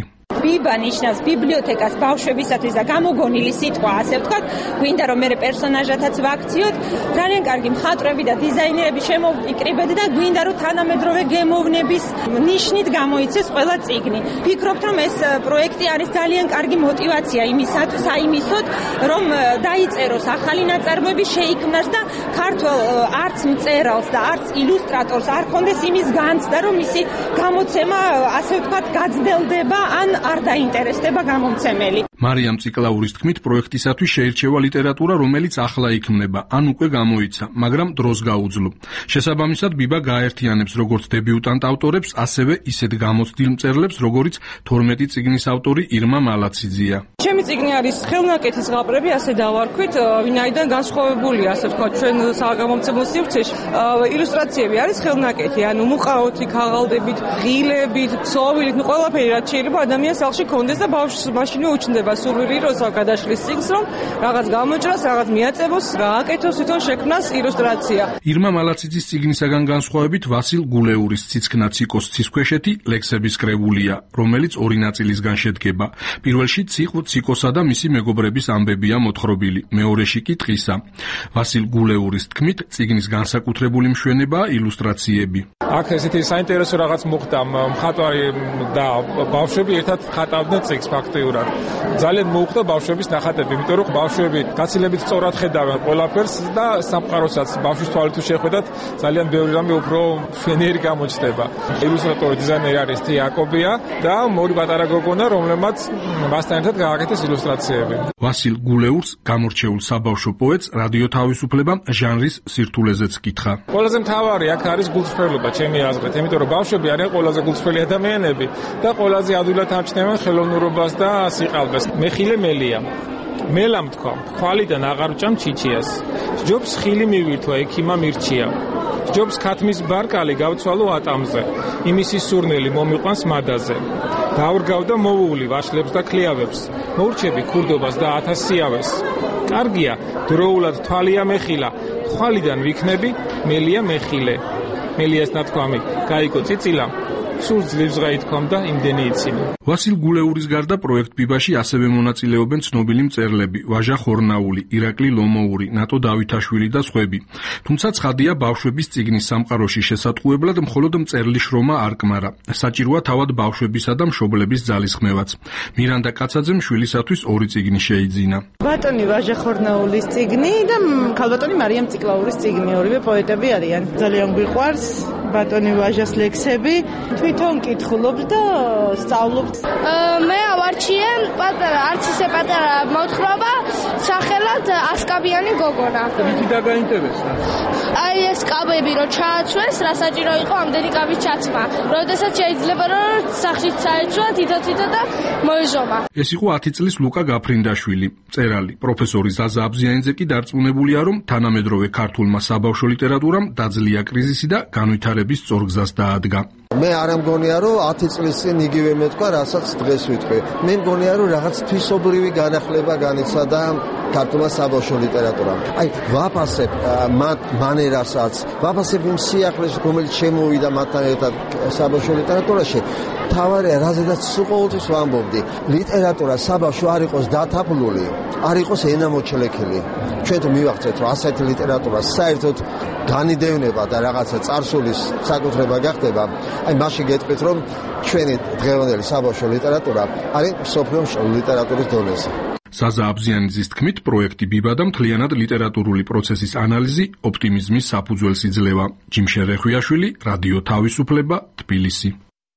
ბიბა ნიშნავს ბიბლიოთეკას ბავშვებისათვის და გამოგონილი სიტყვა, ასე ვთქვათ, გვინდა რომ მე პერსონაჟათაც ვაქციოთ, ძალიან კარგი მხატვრები და დიზაინერები შემოიკრიბეთ და გვინდა რომ თანამედროვე გემოვნების ნიშნით გამოიცეს ყველა წიგნი. Ვფიქრობთ რომ ეს პროექტი არის ძალიან კარგი мотиваცია იმისათვის, აიმისოთ, რომ დაიწეროს ახალი ნაწარმოები, შეიქმნას და ქართულ არც მწერალს და არც ილუსტრატორს არ ქონდეს იმის განცდა, რომ მისი გამოცემა, ასე ვთქვათ, გაძნელდება ან არ დაინტერესდება გამომცემელი. მარიამ ციკლაურის თქმით, პროექტისათვის შეირჩევა ლიტერატურა, რომელიც ახლა იქმნება, ან უკვე გამოიცა, მაგრამ დროს გაუძლო. შესაბამისად, ბიბა გააერთიანებს როგორც დებიუტანტ ავტორებს, ასევე ისეთ გამოცდილ მწერლებს, როგორიც თორმეტი წიგნის ავტორი ირმა მალაციძეა. ჩემი წიგნი არის ხელნაკეთის ზღაპრები, ასე დავარქვით, ვინაიდან განსხვავებულია, ასე ვთქვათ, ჩვენ საგამომცემლო სივრცეში. ილუსტრაციები არის ხელნაკეთი, ანუ მუყაოთი, ქაღალდებით, ღილებით, ქსოვილით, ნუ ყველაფერი რაც შეიძლება ადამიანს სახლში კონდეს და ბავშვს მაშინ უჩნდება სურვილი, როცა გადაშლის წიგნს, რომ რაღაც გამოჭრას, რაღაც მიაწევოს, გააკეთოს, თვითონ შექმნას ილუსტრაცია. ირმა მალაციძის წიგნისაგან განსხვავებით, ვასილ გულეურის ციცქნა ციკოს ცისქვეშეთი ლექსების კრებულია, რომელიც ორი ნაწილისგან შედგება. პირველში ციყვ ციკოსა და მისი მეგობრების ამბებია მოთხრობილი, მეორეში კი ტყისა. ვასილ გულეურის თქმით, წიგნის განსაკუთრებული მშვენებაა ილუსტრაციები. აქ ესეთი საინტერესო რაღაც მოხდა, მხატვარი და ბავშვები ერთად ხატავდნენ წიგნს ფაქტიურად. ძალიან მოუხდა ბავშვების ნახატები, იმიტომ რომ ბავშვები გაცილებით სწორად ხედავენ ყველაფერს და სამყაროსაც ბავშვის თვალით თუ შეხვედათ, ძალიან ბევრი რამე უფრო მშვენიერი გამოჩნდება. ილუსტრატორი დიზაინერი არის თი იაკობია და მორი პატარა გოგონა, რომლებმაც მასთან ერთად გააკეთეს ილუსტრაციები. ვასილ გულეურს გამორჩეულ საბავშვო პოეტს რადიო თავისუფლებამ ჟანრის სირთულეზეც კითხა. ყველაზე მთავარი აქ არის გულწრფელობა, ჩემი აზრით, იმიტომ რომ ბავშვები არიან ყველაზე გულწრფელი ადამიანები და ყველაზე ადვილად ამჩნევენ ხელოვნურობას და სიყალბეს. მე ხილე მელია. მელამ თქვა, ხვალიდან აღარ ვჭამ ჩიჩიას. ჯობს ხილი მივირთვა, ექიმა მირჩია. ჯობს ქათმის ბარკალი გავცვალო ატამზე. იმისი სურნელი მომიყვანს მადაზე. დავრგავ და მოუვლი ვაშლებს და ქლიავებს. მოურჩები ქურდობას და ათას სიავეს. კარგია, დროულად თვალია მეხილა. ხვალიდან ვიქნები, მელია მეხილე. მელიას ნათქვამი, გაიგო წიწილა. სულ ძლივს გაითქვამდა იმდენი იცინი. ვასილ გულეურის გარდა პროექტ ბიბაში ასევე მონაწილეობენ ცნობილი მწერლები, ვაჟა ხორნაული, ირაკლი ლომოური, ნატო დავითაშვილი და სხვები. თუმცა ცხადია, ბავშვების წიგნის სამყაროში შესატყუებლად მხოლოდ მწერლის შრომა არ კმარა. საჭიროა თავად ბავშვებისა და მშობლების ძალისხმევაც. მირანდა კაცაძემ შვილისათვის ორი წიგნი შეიძინა. ბატონი ვაჟა ხორნაულის წიგნი და ქალბატონი მარიამ ციკლაურის წიგნი, ორივე პოეტები არიან. ძალიან გვიყვარს ბატონი ვაჟას ლექსები. თვითონ კითხულობ და სწავლობ. მე ავარჩიე პატარა, არც ისე პატარა მოთხრობა, სახელად ასკაბიანი გოგონა. ვიგი დაგაინტერესა? აი ეს კაბები რო ჩააცვეს, რა საჭირო იყო ამდენი კაბის ჩაცმა. როდესაც შეიძლება რომ სახში წაეცვა თითო-თითო და მოეჟომა. ეს იყო ათი წლის ლუკა გაფრინდაშვილი, მწერალი. პროფესორი ზაზა აბზიანიძე კი დარწმუნებულია, რომ თანამედროვე ქართულმა საბავშვო ლიტერატურამ დაძლია კრიზისი და განვითარების სწორგზას დაადგა. მე არ მგონია რომ ათი წლის წინ იგივე მეთქვა, რასაც დღეს ვიტყვი. მე მგონია რომ რაღაც თვისობრივი განახლება განიცადა ქართულმა საბავშვო ლიტერატურამ. აი, ვაფასებ მათ მანერასაც, ვაფასებ იმ სიახლეს, რომელიც შემოვიდა მათთან ერთად საბავშვო ლიტერატურაში. თავარია, რაზედაც სულ ყოველთვის ვამბობდი, ლიტერატურა საბავშვო არ იყოს დათაფლული, არ იყოს ენამოჩლექილი. ჩვენ თუ მივახცეთ, რომ ასეთი ლიტერატურა საერთოდ განიდევნება და რაღაცა წარსულის საკუთრება გახდება, აი მაშინ გეტყვით, რომ ჩვენი დღევანდელი საბავშვო ლიტერატურა არის მსოფლიო ლიტერატურის დონეზე. ზაზა აბზიანიძის თქმით, პროექტი ბიბა და მთლიანად ლიტერატურული პროცესის ანალიზი ოპტიმიზმის საფუძველს იძლევა. ჯიმშე რეხვიაშვილი, რადიო თავისუფლება, თბილისი.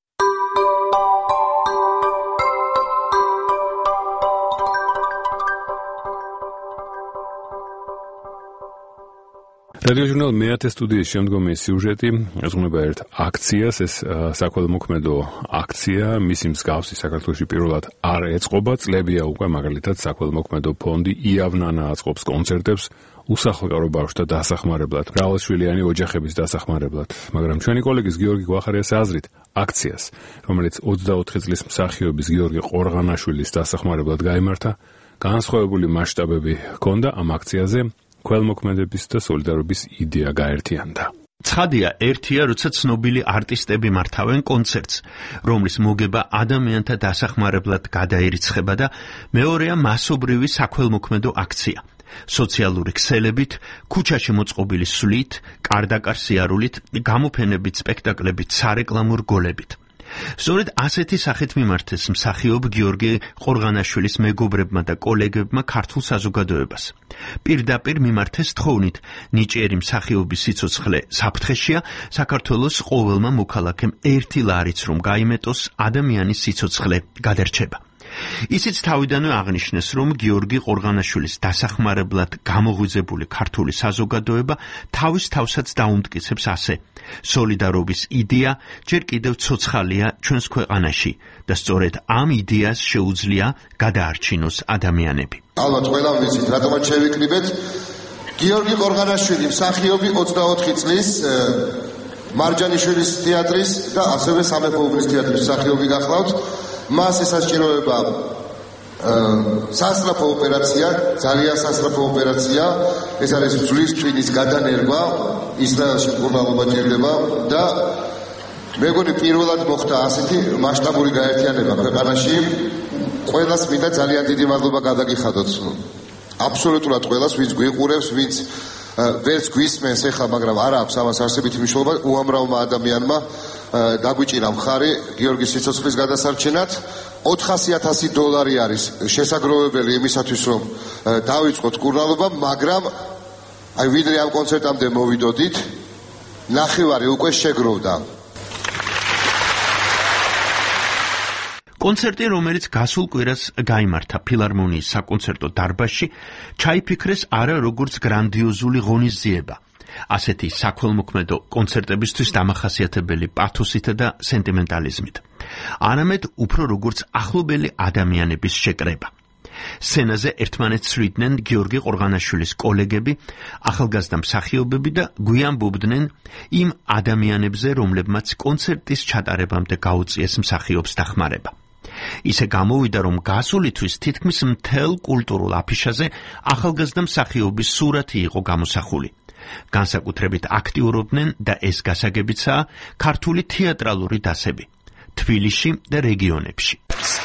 რადიო ჟურნალ მეათე სტუდიის შემდგომი სიუჟეტი ეძღვნება ერთ აქციას, ეს საქველმოქმედო აქცია, მისი მსგავსი საქართველოში პირველად არ ეწყობა, წლებია უკვე, მაგალითად საქველმოქმედო ფონდი იავნანა აწყობს კონცერტებს უსახლკარო ბავშვთა დასახმარებლად, მრავალშვილიანი ოჯახების დასახმარებლად, მაგრამ ჩვენი კოლეგის გიორგი გვახარიას აზრით, აქციას, რომელიც ოცდაოთხი წლის მსახიობის გიორგი ყორღანაშვილის დასახმარებლად გაიმართა, განსხვავებული მასშტაბები ჰქონდა ამ აქციაზე. ქველმოქმედების და სოლიდარობის იდეა გაერთიანდა. ცხადია, ერთია, როცა ცნობილი არტისტები მართავენ კონცერტს, რომლის მოგება ადამიანთა დასახმარებლად გადაერიცხება და მეორეა მასობრივი საქველმოქმედო აქცია. სოციალური ქსელებით, ქუჩაში მოწყობილი სვლით, კარდაკარ სიარულით, გამოფენებით, სპექტაკლებით, სარეკლამო რგოლებით. სწორედ ასეთი სახით მიმართეს მსახიობ გიორგი ყორღანაშვილის მეგობრებმა და კოლეგებმა ქართულ საზოგადოებას. პირდაპირ მიმართეს თხოვნით, ნიჭიერი მსახიობის სიცოცხლე საფრთხეშია, საქართველოს ყოველმა მოქალაქემ ერთი ლარიც რომ გაიმეტოს, ადამიანის სიცოცხლე გადარჩება. ისიც თავიდანვე აღნიშნეს, რომ გიორგი ყორღანაშვილის დასახმარებლად გამოღვიძებული ქართული საზოგადოება თავის თავსაც დაუმტკიცებს ასე: სოლიდარობის იდეა ჯერ კიდევ ცოცხალია ჩვენს ქვეყანაში და სწორედ ამ იდეას შეუძლია გადაარჩინოს ადამიანები. ალბათ ყველამ ვიცით, რატომაც შევიკრიბეთ. გიორგი ყორღანაშვილი მსახიობი ოცდაოთხი წლის მარჯანიშვილის თეატრის და ასევე სამეფო უბნის თეატრის მსახიობი გახლავთ. მას ესაჭიროება სასწრაფო ოპერაცია, ძალიან სასწრაფო ოპერაცია, ეს არის ძვლის ტვინის გადანერგვა, ისრაელში მკურნალობა ჭირდება და მეგონი პირველად მოხდა ასეთი მასშტაბური გაერთიანება ქვეყანაში. ყველას მინდა ძალიან დიდი მადლობა გადაგიხადოთ. აბსოლუტურად ყველას, ვინც გვიყურებს, ვინც ვერც გვისმენს ეხლა, მაგრამ არ აქვს ამას არსებითი მნიშვნელობა, უამრავმა ადამიანმა დაგვიჭირა მხარი გიორგის სიცოცხლის გადასარჩენად. ოთხასი ათასი დოლარი არის შესაგროვებელი იმისათვის, რომ დავიწყოთ მკურნალობა, მაგრამ აი ვიდრე ამ კონცერტამდე მოვიდოდით, ნახევარი უკვე შეგროვდა. კონცერტი, რომელიც გასულ კვირას გაიმართა ფილარმონიის საკონცერტო დარბაზში, ჩაიფიქრეს არა როგორც გრანდიოზული ღონისძიება. ასეთი საქველმოქმედო კონცერტებისთვის დამახასიათებელი პათოსითა და სენტიმენტალიზმით. არამედ უფრო როგორც ახლობელი ადამიანების შეკრება. სცენაზე ერთმანეთს სვლიდნენ გიორგი ყორღანაშვილის კოლეგები, ახალგაზრდა მსახიობები და გვიამბობდნენ იმ ადამიანებზე, რომლებმაც კონცერტის ჩატარებამდე გაუწიეს მსახიობს დახმარება. ისე გამოვიდა, რომ გასული თვის თითქმის მთელ კულტურულ აფიშაზე ახალგაზრდა მსახიობის სურათი იყო გამოსახული. განსაკუთრებით აქტიურობდნენ და ეს გასაგებიცაა ქართული თეატრალური დასები თბილისში და რეგიონებში.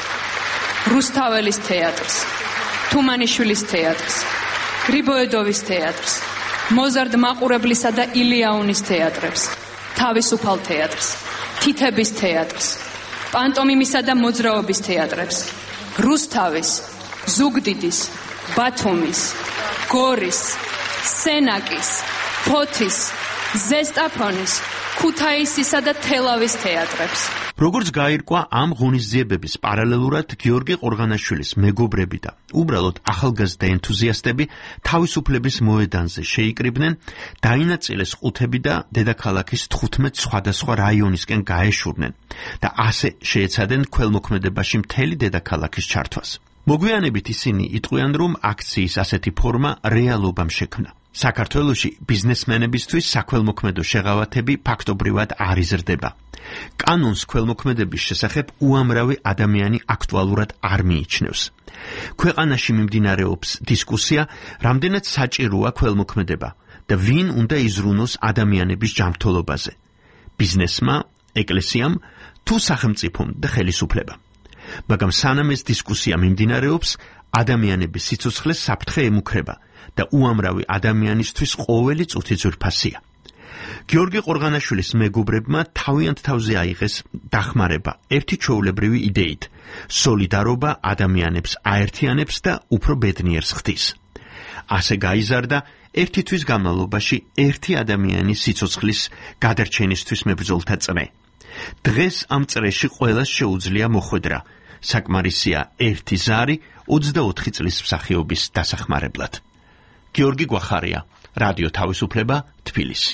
რუსთაველის თეატრს, თუმანიშვილის თეატრს, გრიბოედოვის თეატრს, მოზარდ მაყურებლისა და ილიაუნის თეატრებს, თავისუფალ თეატრს, თითების თეატრს, პანტომიმისა და მოძრაობის თეატრებს, რუსთავის, ზუგდიდის, ბათუმის, გორის, სენაკის, ფოთის, ზესტაფონის, ქუთაისისა და თელავის თეატრებს. როგორც გაირკვა ამ ღონისძიებების პარალელურად გიორგი ყორღანაშვილის მეგობრები და უბრალოდ ახალგაზრდა ენთუზიასტები თავისუფლების მოედანზე შეიკრიბნენ, დაინაწილეს ყუთები და დედაქალაქის თხუთმეტ სხვადასხვა რაიონისკენ გაეშურნენ და ასე შეეცადნენ ქველმოქმედებაში მთელი დედაქალაქის ჩართვას. მოგვიანებით ისინი იტყვიან, რომ აქციის ასეთი ფორმა რეალობამ შექმნა. საქართველოში ბიზნესმენებისთვის საქველმოქმედო შეღავათები ფაქტობრივად არ იზრდება. კანონს ქველმოქმედების შესახებ უამრავი ადამიანი აქტუალურად არ მიიჩნევს. ქვეყანაში მიმდინარეობს დისკუსია, რამდენად საჭიროა ქველმოქმედება და ვინ უნდა იზრუნოს ადამიანების ჯანმრთელობაზე. ბიზნესმა, ეკლესიამ თუ სახელმწიფომ და ხელისუფლებამ. მაგრამ სანამ ეს დისკუსია მიმდინარეობს, ადამიანების სიცოცხლეს საფრთხე ემუქრება და უამრავი ადამიანისთვის ყოველი წუთი ძვირფასია. გიორგი ყორღანაშვილის მეგობრებმა თავიანთ თავზე აიღეს დახმარება ერთი ჩვეულებრივი იდეით: სოლიდარობა ადამიანებს აერთიანებს და უფრო ბედნიერს ხდის. ასე გაიზარდა ერთი თვის განმავლობაში ერთი ადამიანის სიცოცხლის გადარჩენისთვის მებრძოლთა წრე. დღეს ამ წრეში ყველას შეუძლია მოხვედრა. საკმარისია ერთი ზარი ოცდაოთხი წლის მსახიობის დასახმარებლად. გიორგი გვახარია, რადიო თავისუფლება, თბილისი.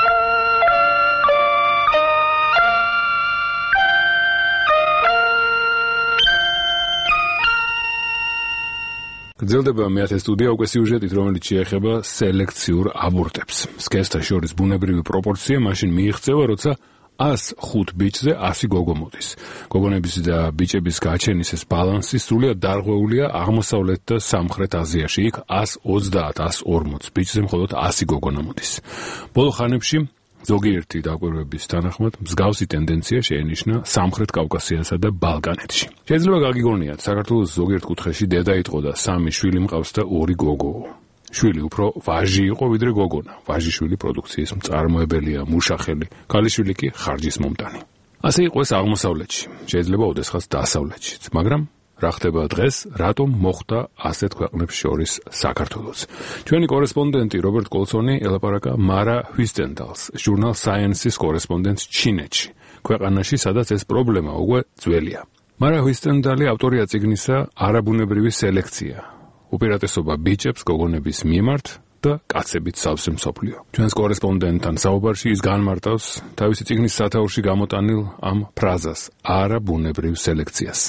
გრძელდება მეათე სტუდია უკვე სიუჟეტით, რომელიც შეეხება სელექციურ აბორტებს. სქესთა შორის ბუნებრივი პროპორცია მაშინ მიიღწევა, როცა ას ხუთ ბიჭზე ასი გოგო მოდის. გოგონების და ბიჭების გაჩენის ეს ბალანსი სრულიად დარღვეულია აღმოსავლეთ და სამხრეთ აზიაში. იქ ას ოცდაათ, ას ორმოც ბიჭზე მხოლოდ ასი გოგონა მოდის. ბოლო ხანებში ზოგიერთი დაკვირვების თანახმად მსგავსი ტენდენცია შეენიშნა სამხრეთ კავკასიასა და ბალკანეთში. შეიძლება გაგიგონიათ, საქართველოს ზოგიერთ კუთხეში დედა იყო და სამი შვილი მყავს და ორი გოგო. შვილი უფრო ვაჟი იყო ვიდრე გოგონა. ვაჟიშვილი პროდუქციის მწარმოებელია, მუშახელი, ქალიშვილი კი ხარჯის მომტანი. ასე იყო ეს აღმოსავლეთში, შეიძლება ოდესღაც დასავლეთშიც, მაგრამ რა ხდება დღეს, რატომ მოხდა ასეთ ქვეყნებს შორის საქართველოს? ჩვენი კორესპონდენტი რობერტ კოლსონი ელაპარაკა მარა ჰვისტენდალს, ჟურნალ Science-ის კორესპონდენტს ჩინეთში, ქვეყანაში, სადაც ეს პრობლემა უკვე ძველია. მარა ჰვისტენდალი ავტორია წიგნისა არაბუნებრივი სელექცია. უპირატესობა ბიჭებს გოგონების მიმართ და კაცებით სავსე მსოფლიო. ჩვენს კორესპონდენტთან საუბარში ის განმარტავს თავისი წიგნის სათაურში გამოტანილ ამ ფრაზას არაბუნებრივ სელექციას.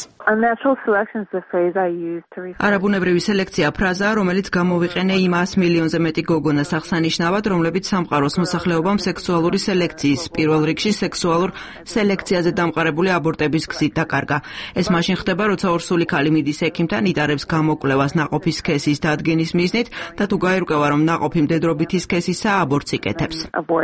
არაბუნებრივი სელექცია ფრაზაა, რომელიც გამოვიყენე იმას მილიონზე მეტი გოგონას აღსანიშნავად, რომლებიც სამყაროს მოსახლეობამ სექსუალური სელექციის, პირველ რიგში სექსუალურ სელექციაზე დამყარებული აბორტების გზით დაკარგა. ეს მაშინ ხდება, როცა ორსული ქალი მიდის ექიმთან, იტარებს გამოკვლევას ნაყოფის სქესის დადგენის მიზნით და თუ გაირკვევა, რომ ნაყოფი მდედრობითი სქესისაა, აბორტს იკეთებს.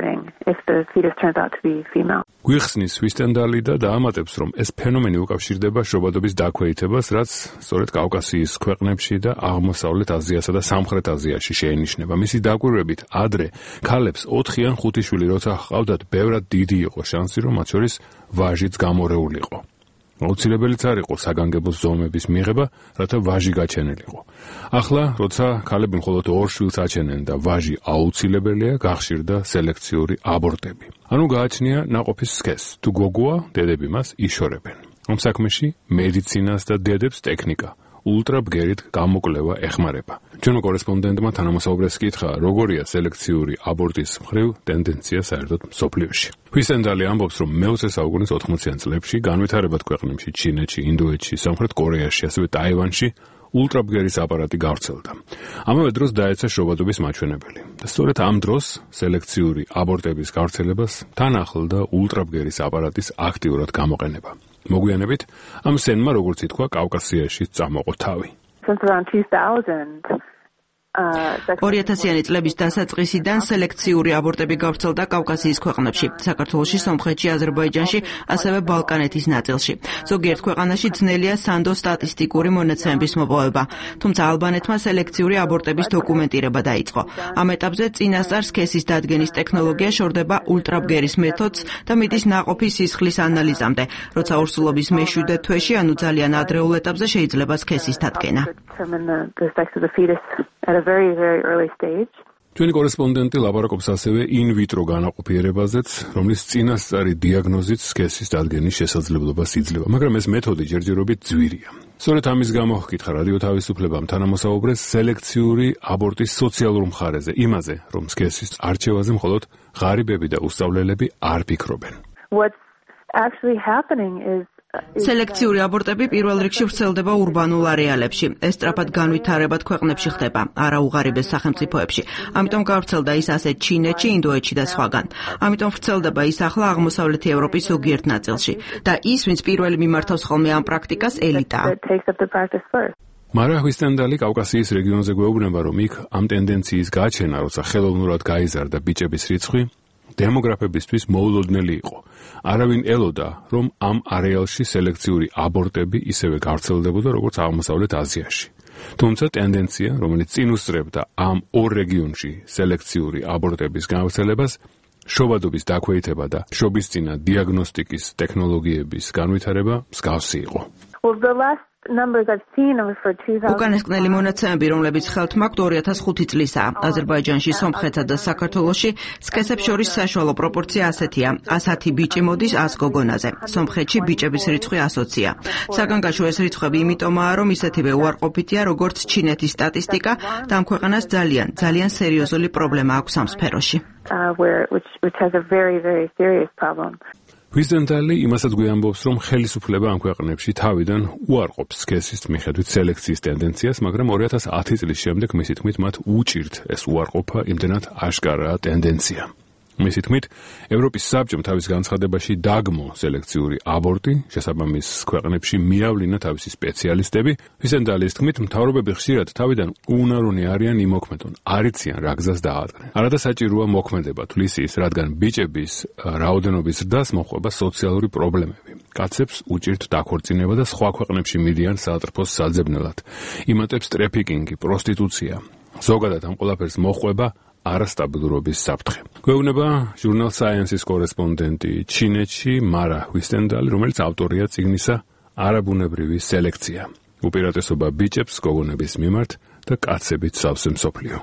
გვიხსნის ჰვისტენდალი და დაამატებს, რომ ეს ფენომენი უკავშირდება შობადობის დაქვეითებას, რაც სწორედ კავკასიის ქვეყნებში და აღმოსავლეთ აზიასა და სამხრეთ აზიაში შეენიშნება. მისი დაკვირვებით, ადრე ქალებს ოთხი ან ხუთი შვილი როცა ჰყავდათ, ბევრად დიდი იყო შანსი, რომ მათ შორის ვაჟიც გამორეულიყო. აუცილებელიც არ იყო საგანგებო ზომების მიღება, რათა ვაჟი გაჩენილიყო. ახლა, როცა ქალები მხოლოდ ორ შვილს აჩენენ და ვაჟი აუცილებელია, გახშირდა სელექციური აბორტები. ანუ გააჩნია ნაყოფის სქესი. თუ გოგოა, დედები მას იშორებენ. ამ საქმეში მედიცინას და დედებს ტექნიკა, ულტრაბგერით გამოკვლევა ეხმარება. ჩვენო კორესპონდენტმა თანამოსაუბრეს კითხა, როგორია სელექციური აბორტის მხრივ ტენდენცია საერთოდ მსოფლიოში. ჰვისტენდალი ამბობს, რომ მეოცე საუკუნის ოთხმოციან წლებში განვითარებად ქვეყნებში, ჩინეთში, ინდოეთში, სამხრეთ კორეაში, ასევე ტაივანში ულტრაბგერის აპარატი გავრცელდა. ამავე დროს დაეცა შობადობის მაჩვენებელი. და სწორედ ამ დროს სელექციური აბორტების გავრცელებას თან ახლდა ულტრაბგერის აპარატის აქტიურად გამოყენება. მოგვიანებით ამ სენმა, როგორც ითქვა, კავკასიაში წამოყო თავი. ორი ათასიანი წლების დასაწყისიდან სელექციური აბორტები გავრცელდა კავკასიის ქვეყნებში, საქართველოში, სომხეთში, აზერბაიჯანში, ასევე ბალკანეთის ნაწილში. ზოგიერთ ქვეყანაში ძნელია სანდო სტატისტიკური მონაცემების მოპოვება, თუმცა ალბანეთმა სელექციური აბორტების დოკუმენტირება დაიწყო. ამ ეტაპზე წინასწარ სქესის დადგენის ტექნოლოგია შორდება ულტრაბგერის მეთოდს და მიდის ნაყოფის სისხლის ანალიზამდე, როცა ორსულობის მეშვიდე თვეში, ანუ ძალიან ადრეულ ეტაპზე შეიძლება სქესის დადგენა. At a very, very early stage. ჩვენი კორესპონდენტი ლაპარაკობს ასევე in-vitro განაყოფიერებაზეც, რომლის წინასწარი დიაგნოზით სქესის დადგენის შესაძლებლობას იძლევა, მაგრამ ეს მეთოდი ჯერჯერობით ძვირია. სწორედ ამის გამო ჰკითხა რადიო თავისუფლებამ თანამოსაუბრეს სელექციური აბორტის სოციალურ მხარეზე, იმაზე, რომ სქესის არჩევაზე მხოლოდ ღარიბები და უსწავლელები არ ფიქრობენ. What's actually happening is სელექციური აბორტები პირველ რიგში ვრცელდება ურბანულ არეალებში. ეს სწრაფად განვითარებად ქვეყნებში ხდება, არა უღარიბეს სახელმწიფოებში. ამიტომ გავრცელდა ის ასეთ ჩინეთში, ინდოეთში და სხვაგან. ამიტომ ვრცელდება ის ახლა აღმოსავლეთი ევროპის ზოგიერთ ნაწილში. და ის, ვინც პირველი მიმართავს ხოლმე ამ პრაქტიკას, ელიტაა. მარა ჰვისტენდალი კავკასიის რეგიონზე გვეუბნება, რომ იქ ამ ტენდენციის გაჩენა, როცა ხელოვნურად გაიზარდა ბიჭების რიცხვი, დემოგრაფებისთვის მოულოდნელი იყო. არავინ ელოდა, რომ ამ არეალში სელექციური აბორტები ისევე გავრცელდებოდა, როგორც აღმოსავლეთ აზიაში. თუმცა ტენდენცია, რომელიც წინ უსწრებდა ამ ორ რეგიონში სელექციური აბორტების გავრცელებას, შობადობის დაქვეითება და შობისწინა დიაგნოსტიკის ტექნოლოგიების განვითარება მსგავსი იყო. Well, the last numbers I've seen are for two thousand. უკანასკნელი მონაცემები, რომლებიც ხელთ მაქვს ორი ათას ხუთი წლისაა. აზერბაიჯანში, სომხეთსა და საქართველოში სქესებს შორის საშუალო პროპორცია ასეთია: ასი ბიჭი მოდის ას გოგონაზე. სომხეთში ბიჭების რიცხვი ასია. საგანგაშო ეს რიცხვები იმიტომაა, რომ ისეთივე უარყოფითია, როგორც ჩინეთის სტატისტიკა და ამ ქვეყანას ძალიან, ძალიან სერიოზული პრობლემა აქვს ამ სფეროში. Uh, where which which has a very very serious problem. ჰვისტენდალი იმასაც გვიამბობს, რომ ხელისუფლება ამ ქვეყნებში თავიდან უარყოფს სქესის მიხედვით სელექციის ტენდენციას, მაგრამ ორი ათას ათი წლის შემდეგ მისი თქმით მათ უჭირთ ეს უარყოფა, იმდენად აშკარაა ტენდენცია. მისი თქმით, ევროპის საბჭომ თავის განცხადებაში დაგმო სელექციური აბორტი, შესაბამის ქვეყნებში მიავლინა თავისი სპეციალისტები. ვისენდალის თქმით, მთავრობები ხშირად თავიდან უუნარონი არიან იმოქმედონ, არ იციან რა გზას დაადგნენ. არადა საჭიროა მოქმედება, თulis ის, რადგან ბიჭების რაოდენობის ზრდას მოჰყვება სოციალური პრობლემები. კაცებს უჭირთ დაქორწინება და სხვა ქვეყნებში მიდიან საატრფოს საძებნელად. იმატებს ტრეფიკინგი, პროსტიტუცია. ზოგადად ამ ყველაფერს მოჰყვება არასტაბილურობის საფრთხე. გვეუბნება ჟურნალ Science-ის კორესპონდენტი ჩინეთში მარა ვისტენდალი, რომელიც ავტორია წიგნისა არაბუნებრივი სელექცია. უპირატესობა ბიჭებს გოგონების მიმართ და კაცებით სავსე მსოფლიო.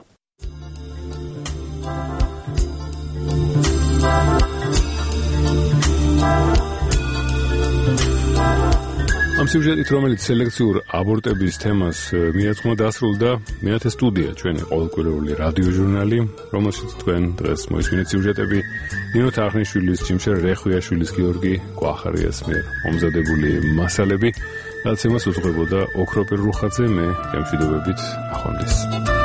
ამ სიუჟეტით, რომელიც სელექციურ აბორტების თემას მიეძღვნა, დასრულდა მეათე სტუდია, ჩვენი ყოველკვირეული რადიოჟურნალი, რომელშიც თქვენ დღეს მოისმინეთ სიუჟეტები ნინო თახნიშვილის, ჯიმშერ რეხვიაშვილის, გიორგი კვახარიას მიერ მომზადებული მასალები, რაც ემას უძღვებოდა ოქროპირ რუხაძე, მე გემშვიდობებით, ახლანდაის.